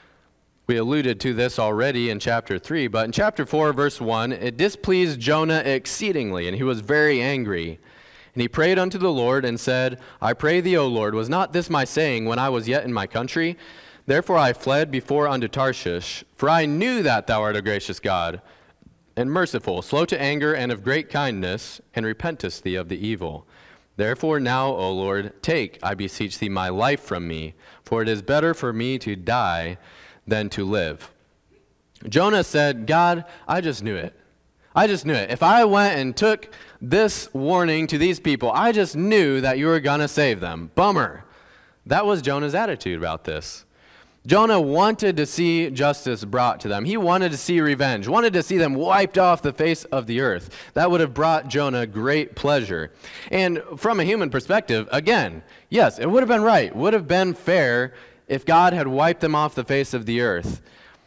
We alluded to this already in chapter three, but in chapter four, verse one, it displeased Jonah exceedingly, and he was very angry. And he prayed unto the Lord and said, I pray thee, O Lord, was not this my saying when I was yet in my country? Therefore I fled before unto Tarshish, for I knew that thou art a gracious God, and merciful, slow to anger, and of great kindness, and repentest thee of the evil. Therefore now, O Lord, take, I beseech thee, my life from me, for it is better for me to die than to live. Jonah said, God, I just knew it. I just knew it. If I went and took this warning to these people, I just knew that you were going to save them. Bummer. That was Jonah's attitude about this. Jonah wanted to see justice brought to them. He wanted to see revenge, wanted to see them wiped off the face of the earth. That would have brought Jonah great pleasure. And from a human perspective, again, yes, it would have been right, would have been fair if God had wiped them off the face of the earth.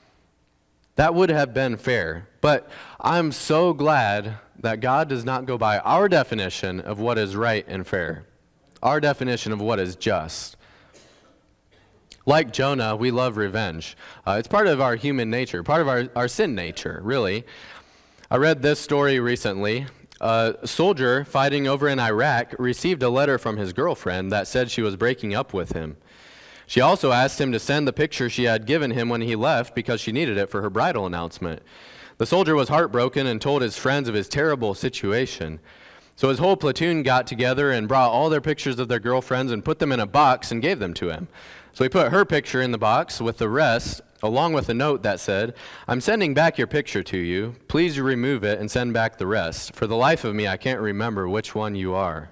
That would have been fair. But I'm so glad that God does not go by our definition of what is right and fair, our definition of what is just. Like Jonah, we love revenge. Uh, it's part of our human nature, part of our, our sin nature, really. I read this story recently. A soldier fighting over in Iraq received a letter from his girlfriend that said she was breaking up with him. She also asked him to send the picture she had given him when he left because she needed it for her bridal announcement. The soldier was heartbroken and told his friends of his terrible situation. So his whole platoon got together and brought all their pictures of their girlfriends and put them in a box and gave them to him. So he put her picture in the box with the rest, along with a note that said, I'm sending back your picture to you. Please remove it and send back the rest. For the life of me, I can't remember which one you are.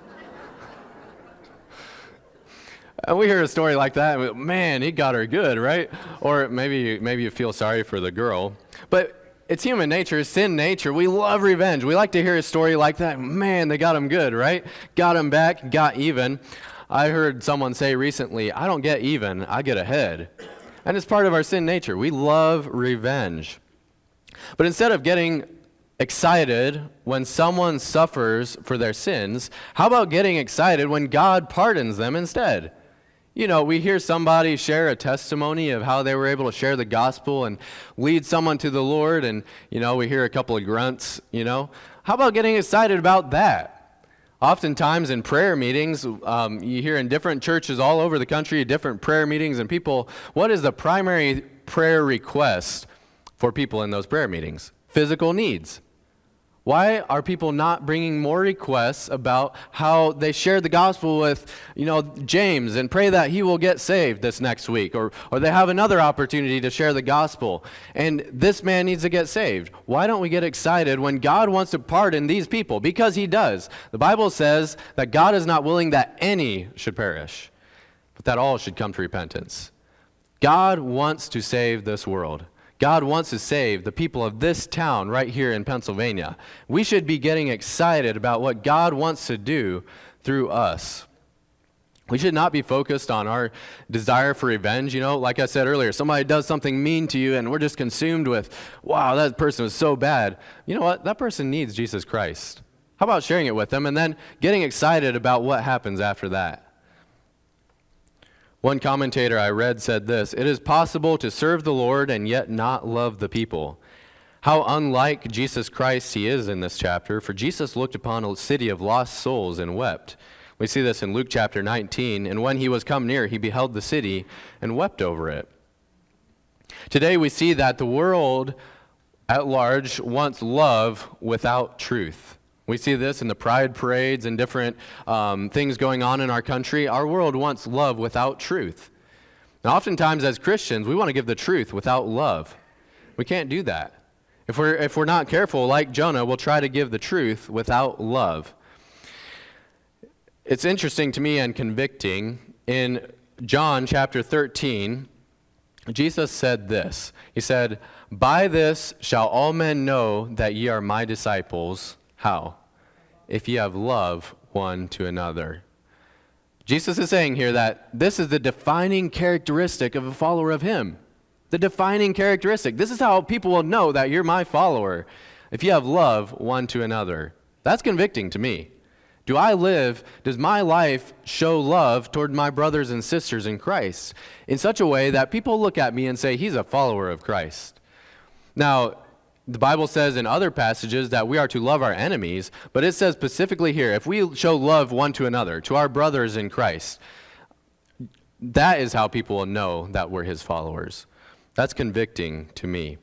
And we hear a story like that, and we, man, he got her good, right? Or maybe, maybe you feel sorry for the girl. But it's human nature, sin nature. We love revenge. We like to hear a story like that. Man, they got him good, right? Got him back, got even. I heard someone say recently, I don't get even, I get ahead. And it's part of our sin nature. We love revenge. But instead of getting excited when someone suffers for their sins, how about getting excited when God pardons them instead? You know, we hear somebody share a testimony of how they were able to share the gospel and lead someone to the Lord, and, you know, we hear a couple of grunts, you know. How about getting excited about that? Oftentimes in prayer meetings, um, you hear in different churches all over the country, different prayer meetings, and people, what is the primary prayer request for people in those prayer meetings? Physical needs. Why are people not bringing more requests about how they share the gospel with, you know, James and pray that he will get saved this next week, or or they have another opportunity to share the gospel and this man needs to get saved? Why don't we get excited when God wants to pardon these people? Because he does. The Bible says that God is not willing that any should perish, but that all should come to repentance. God wants to save this world. God wants to save the people of this town right here in Pennsylvania. We should be getting excited about what God wants to do through us. We should not be focused on our desire for revenge. You know, like I said earlier, somebody does something mean to you and we're just consumed with, wow, that person was so bad. You know what? That person needs Jesus Christ. How about sharing it with them and then getting excited about what happens after that? One commentator I read said this, it is possible to serve the Lord and yet not love the people. How unlike Jesus Christ he is in this chapter, for Jesus looked upon a city of lost souls and wept. We see this in Luke chapter nineteen. And when he was come near, he beheld the city and wept over it. Today we see that the world at large wants love without truth. We see this in the pride parades and different um, things going on in our country. Our world wants love without truth. Now, oftentimes as Christians, we want to give the truth without love. We can't do that. If we're, if we're not careful, like Jonah, we'll try to give the truth without love. It's interesting to me and convicting. In John chapter thirteen, Jesus said this. He said, "By this shall all men know that ye are my disciples." How? If ye have love one to another. Jesus is saying here that this is the defining characteristic of a follower of him. The defining characteristic. This is how people will know that you're my follower. If you have love one to another. That's convicting to me. Do I live, does my life show love toward my brothers and sisters in Christ in such a way that people look at me and say, he's a follower of Christ? Now, the Bible says in other passages that we are to love our enemies, but it says specifically here, if we show love one to another, to our brothers in Christ, that is how people will know that we're his followers. That's convicting to me.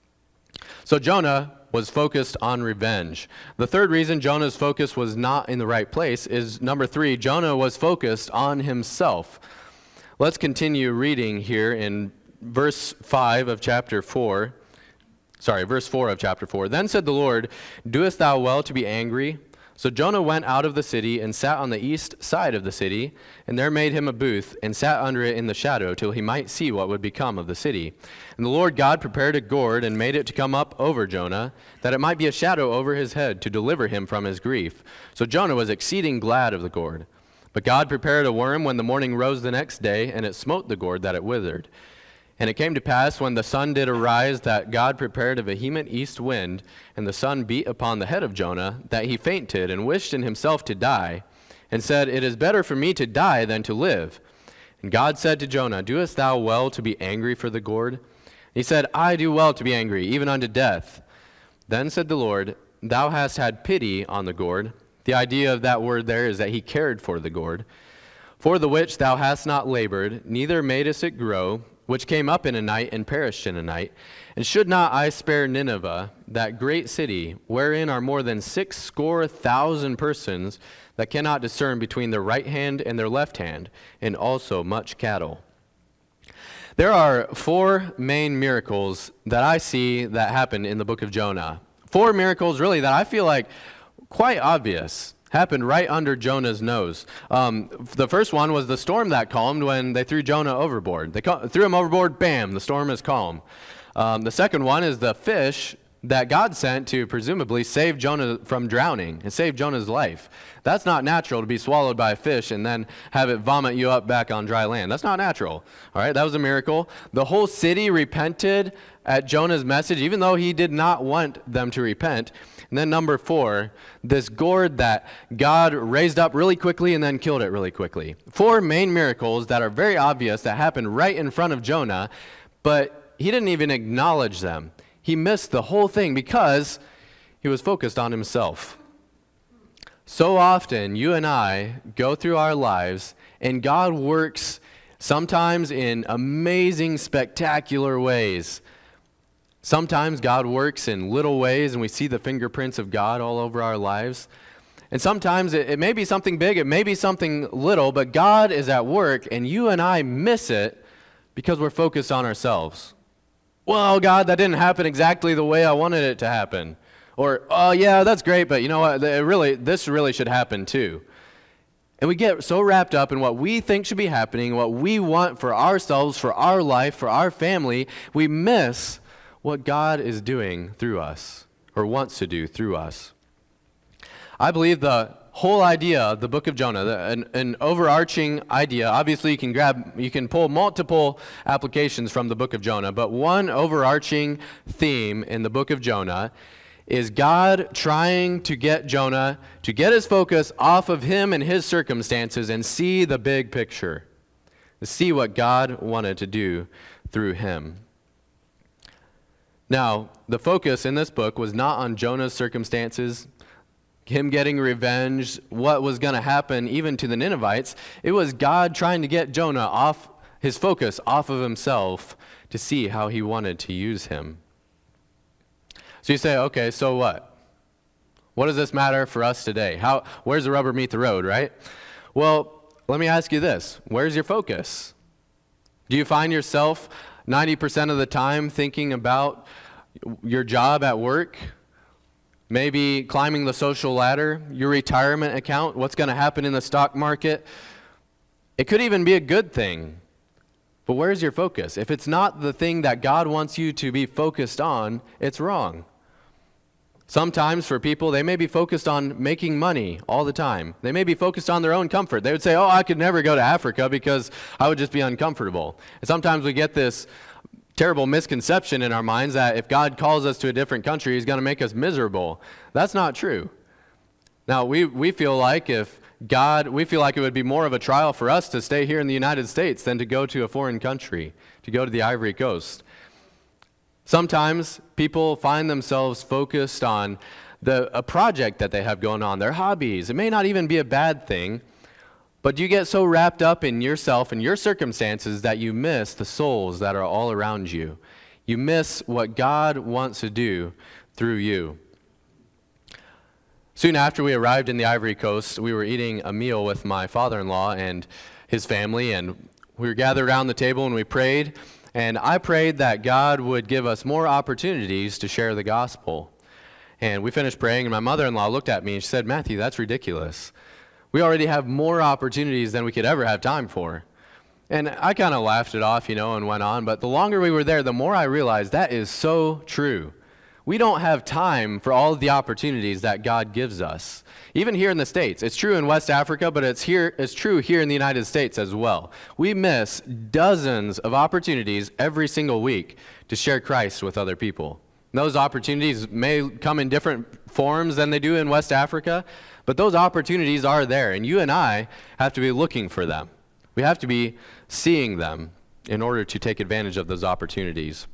So Jonah was focused on revenge. The third reason Jonah's focus was not in the right place is, number three, Jonah was focused on himself. Let's continue reading here in verse five of chapter four. Sorry, verse four of chapter four. Then said the Lord, "Doest thou well to be angry?" So Jonah went out of the city and sat on the east side of the city, and there made him a booth, and sat under it in the shadow, till he might see what would become of the city. And the Lord God prepared a gourd, and made it to come up over Jonah, that it might be a shadow over his head, to deliver him from his grief. So Jonah was exceeding glad of the gourd. But God prepared a worm when the morning rose the next day, and it smote the gourd, that it withered. And it came to pass, when the sun did arise, that God prepared a vehement east wind, and the sun beat upon the head of Jonah, that he fainted, and wished in himself to die, and said, "It is better for me to die than to live." And God said to Jonah, "Doest thou well to be angry for the gourd?" He said, "I do well to be angry, even unto death." Then said the Lord, "Thou hast had pity on the gourd." The idea of that word there is that he cared for the gourd. "For the which thou hast not labored, neither madest it grow, which came up in a night and perished in a night. And should not I spare Nineveh, that great city, wherein are more than six score thousand persons that cannot discern between their right hand and their left hand, and also much cattle?" There are four main miracles that I see that happen in the book of Jonah. Four miracles, really, that I feel like quite obvious. Happened right under Jonah's nose. Um, the first one was the storm that calmed when they threw Jonah overboard. They ca- threw him overboard, bam, the storm is calm. Um, the second one is the fish that God sent to presumably save Jonah from drowning and save Jonah's life. That's not natural to be swallowed by a fish and then have it vomit you up back on dry land. That's not natural. All right, that was a miracle. The whole city repented at Jonah's message, even though he did not want them to repent. And then number four, this gourd that God raised up really quickly and then killed it really quickly. Four main miracles that are very obvious that happened right in front of Jonah, but he didn't even acknowledge them. He missed the whole thing because he was focused on himself. So often, you and I go through our lives, and God works sometimes in amazing, spectacular ways. Sometimes God works in little ways, and we see the fingerprints of God all over our lives. And sometimes it, it may be something big, it may be something little, but God is at work, and you and I miss it because we're focused on ourselves. Well, God, that didn't happen exactly the way I wanted it to happen. Or, oh, yeah, that's great, but you know what? It really, this really should happen too. And we get so wrapped up in what we think should be happening, what we want for ourselves, for our life, for our family, we miss what God is doing through us, or wants to do through us. I believe the whole idea of the book of Jonah, the, an, an overarching idea, obviously you can grab, you can pull multiple applications from the book of Jonah, but one overarching theme in the book of Jonah is God trying to get Jonah to get his focus off of him and his circumstances and see the big picture, to see what God wanted to do through him. Now, the focus in this book was not on Jonah's circumstances. him getting revenge, what was going to happen even to the Ninevites. It was God trying to get Jonah off his focus, off of himself, to see how he wanted to use him. So you say, okay, so what? What does this matter for us today? How, where's the rubber meet the road, right? Well, let me ask you this. Where's your focus? Do you find yourself ninety percent of the time thinking about your job at work? Maybe climbing the social ladder, your retirement account, what's going to happen in the stock market? It could even be a good thing. But where's your focus? If it's not the thing that God wants you to be focused on, it's wrong. Sometimes for people, they may be focused on making money all the time. They may be focused on their own comfort. They would say, oh, I could never go to Africa because I would just be uncomfortable. And sometimes we get this terrible misconception in our minds that if God calls us to a different country, he's going to make us miserable. That's not true. Now, we, we feel like if God, we feel like it would be more of a trial for us to stay here in the United States than to go to a foreign country, to go to the Ivory Coast. Sometimes people find themselves focused on the, a project that they have going on, their hobbies. It may not even be a bad thing, but you get so wrapped up in yourself and your circumstances that you miss the souls that are all around you. You miss what God wants to do through you. Soon after we arrived in the Ivory Coast, we were eating a meal with my father-in-law and his family, and we were gathered around the table and we prayed, and I prayed that God would give us more opportunities to share the gospel. And we finished praying, and my mother-in-law looked at me and she said, Matthew, that's ridiculous. We already have more opportunities than we could ever have time for. And I kind of laughed it off, you know, and went on. But the longer we were there, the more I realized that is so true. We don't have time for all of the opportunities that God gives us. Even here in the States. It's true in West Africa, but it's here, it's true here in the United States as well. We miss dozens of opportunities every single week to share Christ with other people. And those opportunities may come in different forms than they do in West Africa, but those opportunities are there, and you and I have to be looking for them. We have to be seeing them in order to take advantage of those opportunities.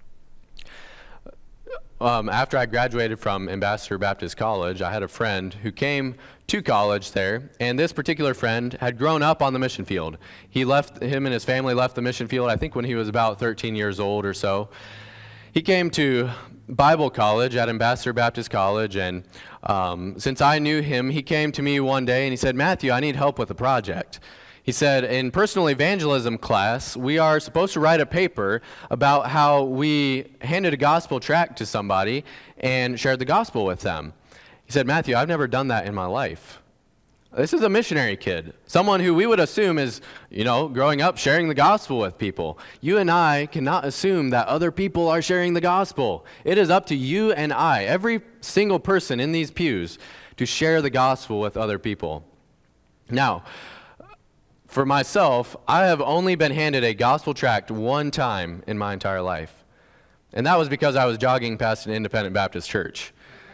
Um, after I graduated from Ambassador Baptist College, I had a friend who came to college there, and this particular friend had grown up on the mission field. He left, him and his family left the mission field, I think when he was about thirteen years old or so. He came to Bible college at Ambassador Baptist College, and um, since I knew him, he came to me one day and he said, Matthew, I need help with a project. He said, in personal evangelism class, we are supposed to write a paper about how we handed a gospel tract to somebody and shared the gospel with them. He said, Matthew, I've never done that in my life. This is a missionary kid, someone who we would assume is, you know, growing up sharing the gospel with people. You and I cannot assume that other people are sharing the gospel. It is up to you and I, every single person in these pews, to share the gospel with other people. Now, for myself, I have only been handed a gospel tract one time in my entire life. And that was because I was jogging past an independent Baptist church.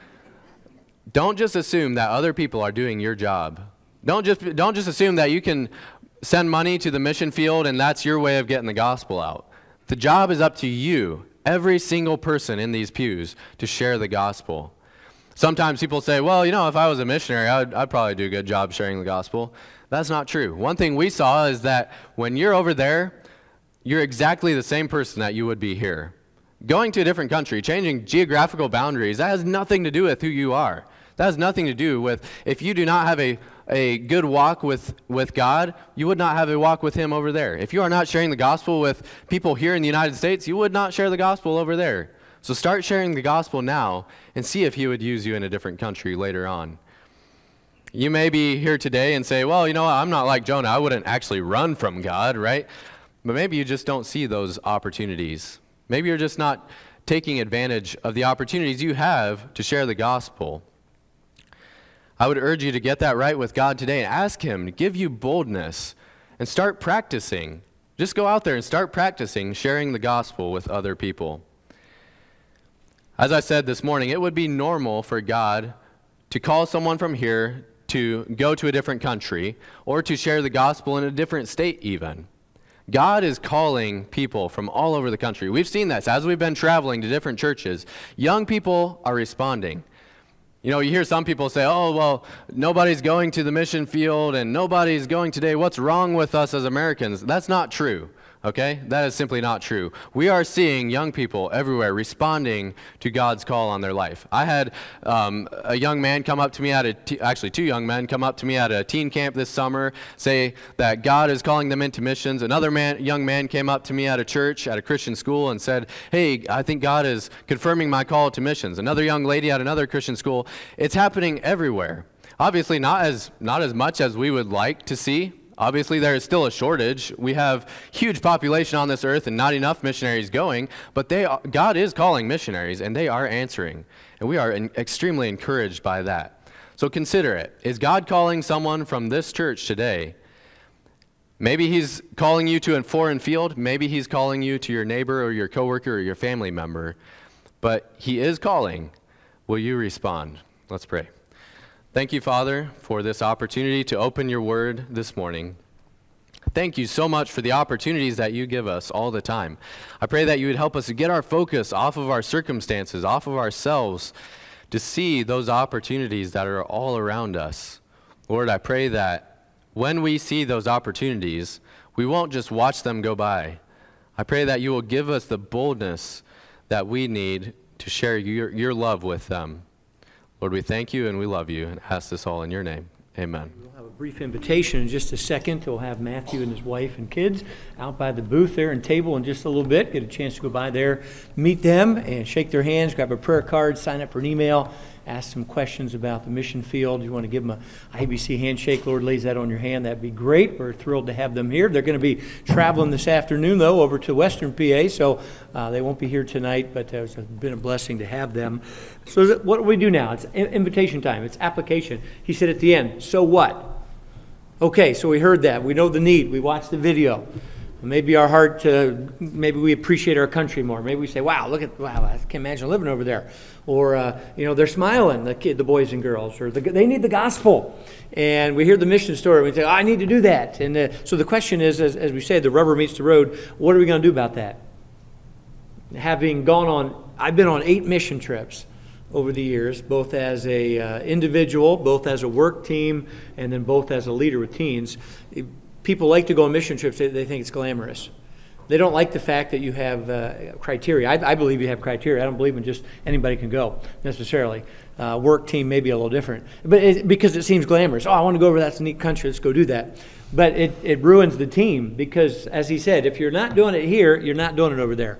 Don't just assume that other people are doing your job. Don't just, don't just assume that you can send money to the mission field and that's your way of getting the gospel out. The job is up to you, every single person in these pews, to share the gospel. Sometimes people say, well, you know, if I was a missionary, I'd, I'd probably do a good job sharing the gospel. That's not true. One thing we saw is that when you're over there, you're exactly the same person that you would be here. Going to a different country, changing geographical boundaries, that has nothing to do with who you are. That has nothing to do with, if you do not have a, a good walk with, with God, you would not have a walk with him over there. If you are not sharing the gospel with people here in the United States, you would not share the gospel over there. So start sharing the gospel now and see if he would use you in a different country later on. You may be here today and say, well, you know what, I'm not like Jonah. I wouldn't actually run from God, right? But maybe you just don't see those opportunities. Maybe you're just not taking advantage of the opportunities you have to share the gospel. I would urge you to get that right with God today and ask him to give you boldness and start practicing. Just go out there and start practicing sharing the gospel with other people. As I said this morning, it would be normal for God to call someone from here to go to a different country or to share the gospel in a different state even. God is calling people from all over the country. We've seen this as we've been traveling to different churches. Young people are responding. You know, you hear some people say, oh, well, nobody's going to the mission field and nobody's going today. What's wrong with us as Americans? That's not true, okay? That is simply not true. We are seeing young people everywhere responding to God's call on their life. I had um, a young man come up to me at a, t- actually two young men come up to me at a teen camp this summer, say that God is calling them into missions. Another man, young man came up to me at a church, at a Christian school, and said, hey, I think God is confirming my call to missions. Another young lady at another Christian school. It's happening everywhere. Obviously, not as not as much as we would like to see. Obviously, there is still a shortage. We have huge population on this earth and not enough missionaries going, but they are, God is calling missionaries, and they are answering. And we are in, extremely encouraged by that. So consider it. Is God calling someone from this church today? Maybe he's calling you to a foreign field. Maybe he's calling you to your neighbor or your coworker or your family member. But he is calling. Will you respond? Let's pray. Thank you, Father, for this opportunity to open your word this morning. Thank you so much for the opportunities that you give us all the time. I pray that you would help us to get our focus off of our circumstances, off of ourselves, to see those opportunities that are all around us. Lord, I pray that when we see those opportunities, we won't just watch them go by. I pray that you will give us the boldness that we need to share your, your love with them. Lord, we thank you and we love you and ask this all in your name. Amen. We'll have a brief invitation in just a second. We'll have Matthew and his wife and kids out by the booth there and table in just a little bit. Get a chance to go by there, meet them, and shake their hands, grab a prayer card, sign up for an email, ask some questions about the mission field. You want to give them a I B C handshake, Lord lays that on your hand, that'd be great. We're thrilled to have them here. They're going to be traveling this afternoon, though, over to Western P A, so uh, they won't be here tonight, but it's been a blessing to have them. So is it, what do we do now? It's invitation time. It's application. He said at the end, so what? Okay, so we heard that. We know the need. We watched the video. Maybe our heart, uh, maybe we appreciate our country more. Maybe we say, wow, look at, wow, I can't imagine living over there. Or, uh, you know, they're smiling, the kid, the boys and girls, or the, they need the gospel. And we hear the mission story, and we say, oh, I need to do that. And uh, so the question is, as, as we say, the rubber meets the road, what are we going to do about that? Having gone on, I've been on eight mission trips over the years, both as a uh, individual, both as a work team, and then both as a leader with teens. It, People like to go on mission trips. They, they think it's glamorous. They don't like the fact that you have uh, criteria. I, I believe you have criteria. I don't believe in just anybody can go necessarily. Uh, work team may be a little different, but it, because it seems glamorous. Oh, I want to go over. That's a neat country. Let's go do that. But it, it ruins the team because, as he said, if you're not doing it here, you're not doing it over there.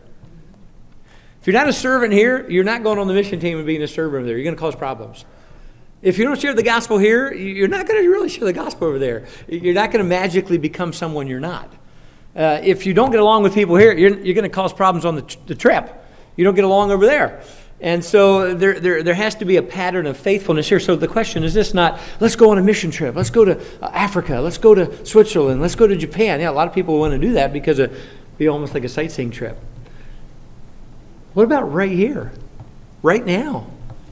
If you're not a servant here, you're not going on the mission team and being a servant over there. You're going to cause problems. If you don't share the gospel here, you're not going to really share the gospel over there. You're not going to magically become someone you're not. Uh, if you don't get along with people here, you're, you're going to cause problems on the, the trip. You don't get along over there. And so there, there, there has to be a pattern of faithfulness here. So the question is this not, let's go on a mission trip. Let's go to Africa. Let's go to Switzerland. Let's go to Japan. Yeah, a lot of people want to do that because it'd be almost like a sightseeing trip. What about right here? Right now?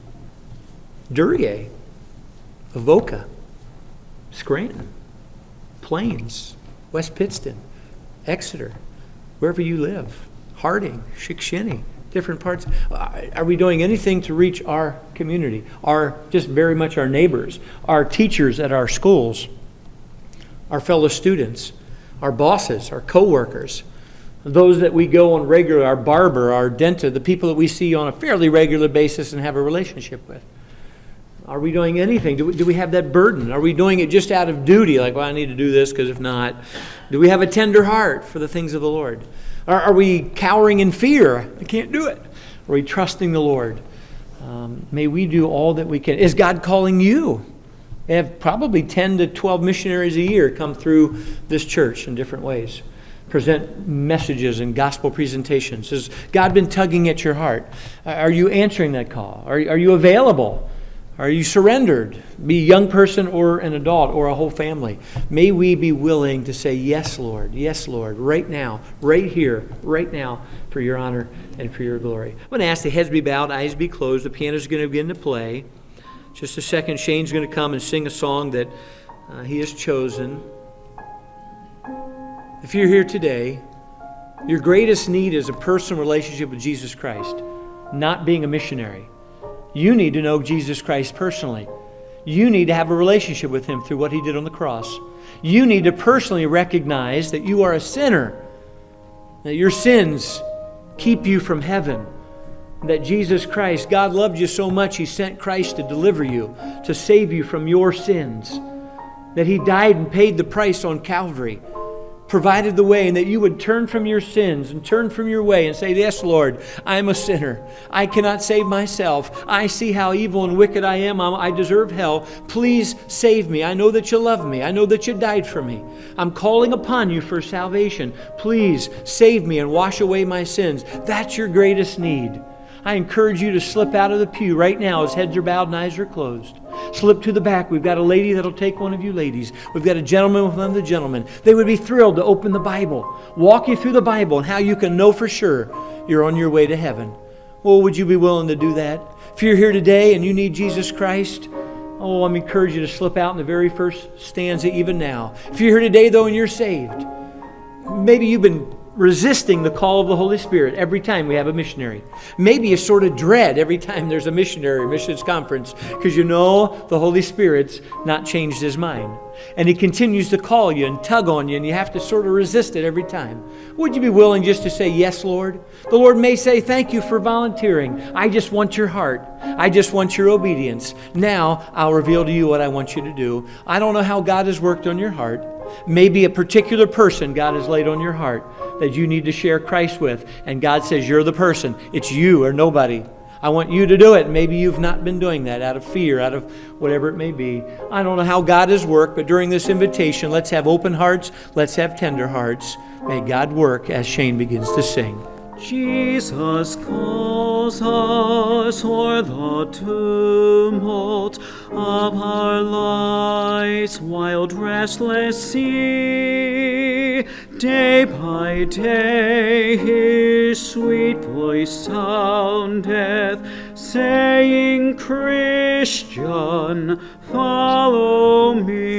Duryea. Avoca, Scranton, Plains, West Pittston, Exeter, wherever you live, Harding, Shikshinny, different parts. Are we doing anything to reach our community, our just very much our neighbors, our teachers at our schools, our fellow students, our bosses, our co-workers, those that we go on regular, our barber, our dentist, the people that we see on a fairly regular basis and have a relationship with? Are we doing anything? Do we, do we have that burden? Are we doing it just out of duty? Like, well, I need to do this because if not, do we have a tender heart for the things of the Lord? Are, are we cowering in fear? I can't do it. Are we trusting the Lord? Um, may we do all that we can. Is God calling you? We have probably ten to twelve missionaries a year come through this church in different ways. Present messages and gospel presentations. Has God been tugging at your heart? Are you answering that call? Are, are you available? Are you surrendered? Be a young person or an adult or a whole family. May we be willing to say, yes, Lord, yes, Lord, right now, right here, right now, for your honor and for your glory. I'm going to ask the heads be bowed, eyes be closed. The piano's going to begin to play. Just a second, Shane's going to come and sing a song that uh, he has chosen. If you're here today, your greatest need is a personal relationship with Jesus Christ, not being a missionary. You need to know Jesus Christ personally. You need to have a relationship with Him through what He did on the cross. You need to personally recognize that you are a sinner, that your sins keep you from heaven, that Jesus Christ, God loved you so much He sent Christ to deliver you, to save you from your sins, that He died and paid the price on Calvary, provided the way, and that you would turn from your sins and turn from your way and say, yes, Lord, I am a sinner. I cannot save myself. I see how evil and wicked I am. I deserve hell. Please save me. I know that you love me. I know that you died for me. I'm calling upon you for salvation. Please save me and wash away my sins. That's your greatest need. I encourage you to slip out of the pew right now as heads are bowed and eyes are closed. Slip to the back. We've got a lady that'll take one of you ladies. We've got a gentleman with one of the gentlemen. They would be thrilled to open the Bible, walk you through the Bible and how you can know for sure you're on your way to heaven. Well, would you be willing to do that? If you're here today and you need Jesus Christ, oh, I'm encouraging you to slip out in the very first stanza even now. If you're here today, though, and you're saved, maybe you've been resisting the call of the Holy Spirit every time we have a missionary. Maybe you sort of dread every time there's a missionary missions conference because you know the Holy Spirit's not changed His mind. And He continues to call you and tug on you, and you have to sort of resist it every time. Would you be willing just to say, yes, Lord? The Lord may say, thank you for volunteering. I just want your heart. I just want your obedience. Now I'll reveal to you what I want you to do. I don't know how God has worked on your heart. Maybe a particular person God has laid on your heart that you need to share Christ with. And God says, you're the person. It's you or nobody. I want you to do it. Maybe you've not been doing that out of fear, out of whatever it may be. I don't know how God has worked, but during this invitation, let's have open hearts. Let's have tender hearts. May God work as Shane begins to sing. Jesus calls us o'er the tumult of our life's wild, restless sea. Day by day His sweet voice soundeth, saying, Christian, follow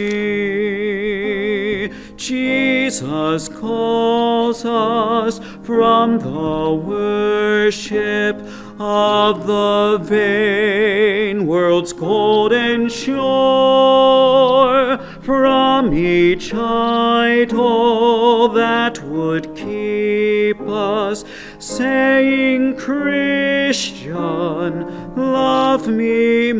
me. Jesus calls us from the worship of the vain world's golden shore, from each idol that would keep us, saying, Christian, love me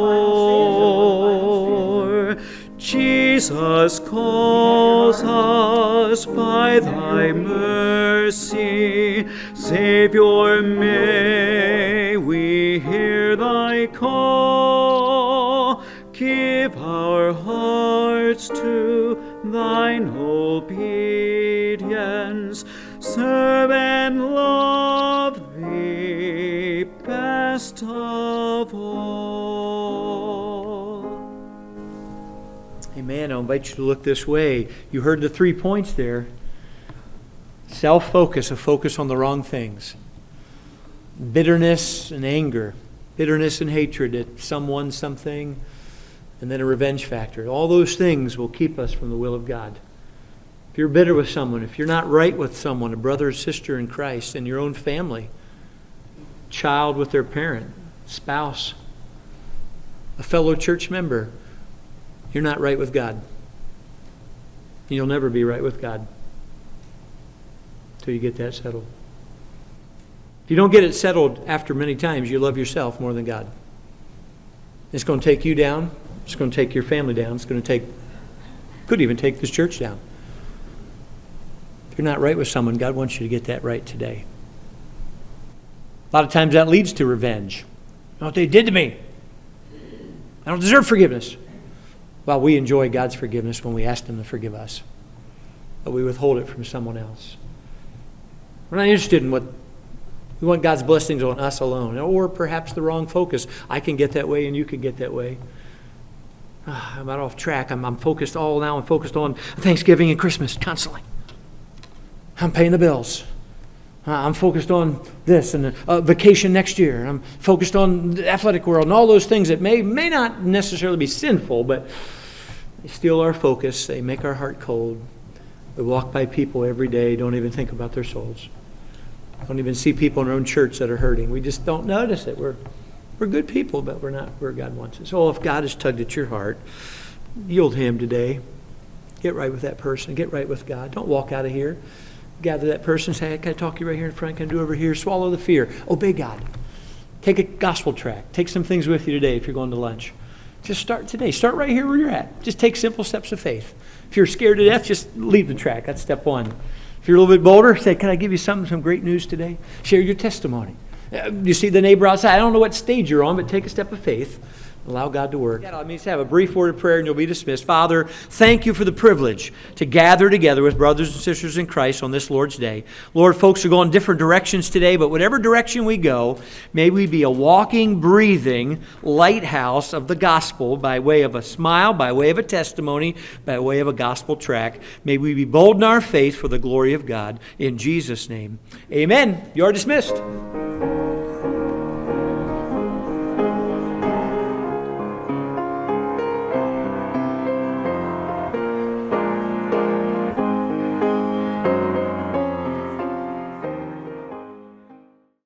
more. Jesus calls us by Thy mercy, Savior, may we hear Thy call. Give our hearts to Thine obedience, serve and love Thee best of all. Amen. I'll invite you to look this way. You heard the three points there. Self-focus, a focus on the wrong things. Bitterness and anger. Bitterness and hatred at someone, something. And then a revenge factor. All those things will keep us from the will of God. If you're bitter with someone, if you're not right with someone, a brother or sister in Christ, in your own family, child with their parent, spouse, a fellow church member, you're not right with God. You'll never be right with God until you get that settled. If you don't get it settled after many times, you love yourself more than God. It's going to take you down. It's going to take your family down. It's going to take, could even take this church down. If you're not right with someone, God wants you to get that right today. A lot of times that leads to revenge. You know what they did to me? I don't deserve forgiveness. Well, we enjoy God's forgiveness when we ask Him to forgive us. But we withhold it from someone else. We're not interested in what, we want God's blessings on us alone. Or perhaps the wrong focus. I can get that way and you can get that way. Ah, I'm out off track. I'm, I'm focused all now. I'm focused on Thanksgiving and Christmas constantly. I'm paying the bills. Uh, I'm focused on this and a vacation next year. I'm focused on the athletic world and all those things that may, may not necessarily be sinful, but they steal our focus. They make our heart cold. We walk by people every day, don't even think about their souls. Don't even see people in our own church that are hurting. We just don't notice it. We're We're good people, but we're not where God wants us. Oh, if God has tugged at your heart, yield to Him today. Get right with that person. Get right with God. Don't walk out of here. Gather that person. Say, hey, can I talk to you right here in front? Can I do over here? Swallow the fear. Obey God. Take a gospel tract. Take some things with you today if you're going to lunch. Just start today. Start right here where you're at. Just take simple steps of faith. If you're scared to death, just leave the track. That's step one. If you're a little bit bolder, say, can I give you something, some great news today? Share your testimony. Uh, you see the neighbor outside. I don't know what stage you're on, but take a step of faith. Allow God to work. Let me have a brief word of prayer and you'll be dismissed. Father, thank you for the privilege to gather together with brothers and sisters in Christ on this Lord's Day. Lord, folks are going different directions today, but whatever direction we go, may we be a walking, breathing lighthouse of the gospel by way of a smile, by way of a testimony, by way of a gospel tract. May we be bold in our faith for the glory of God. In Jesus' name, amen. You are dismissed.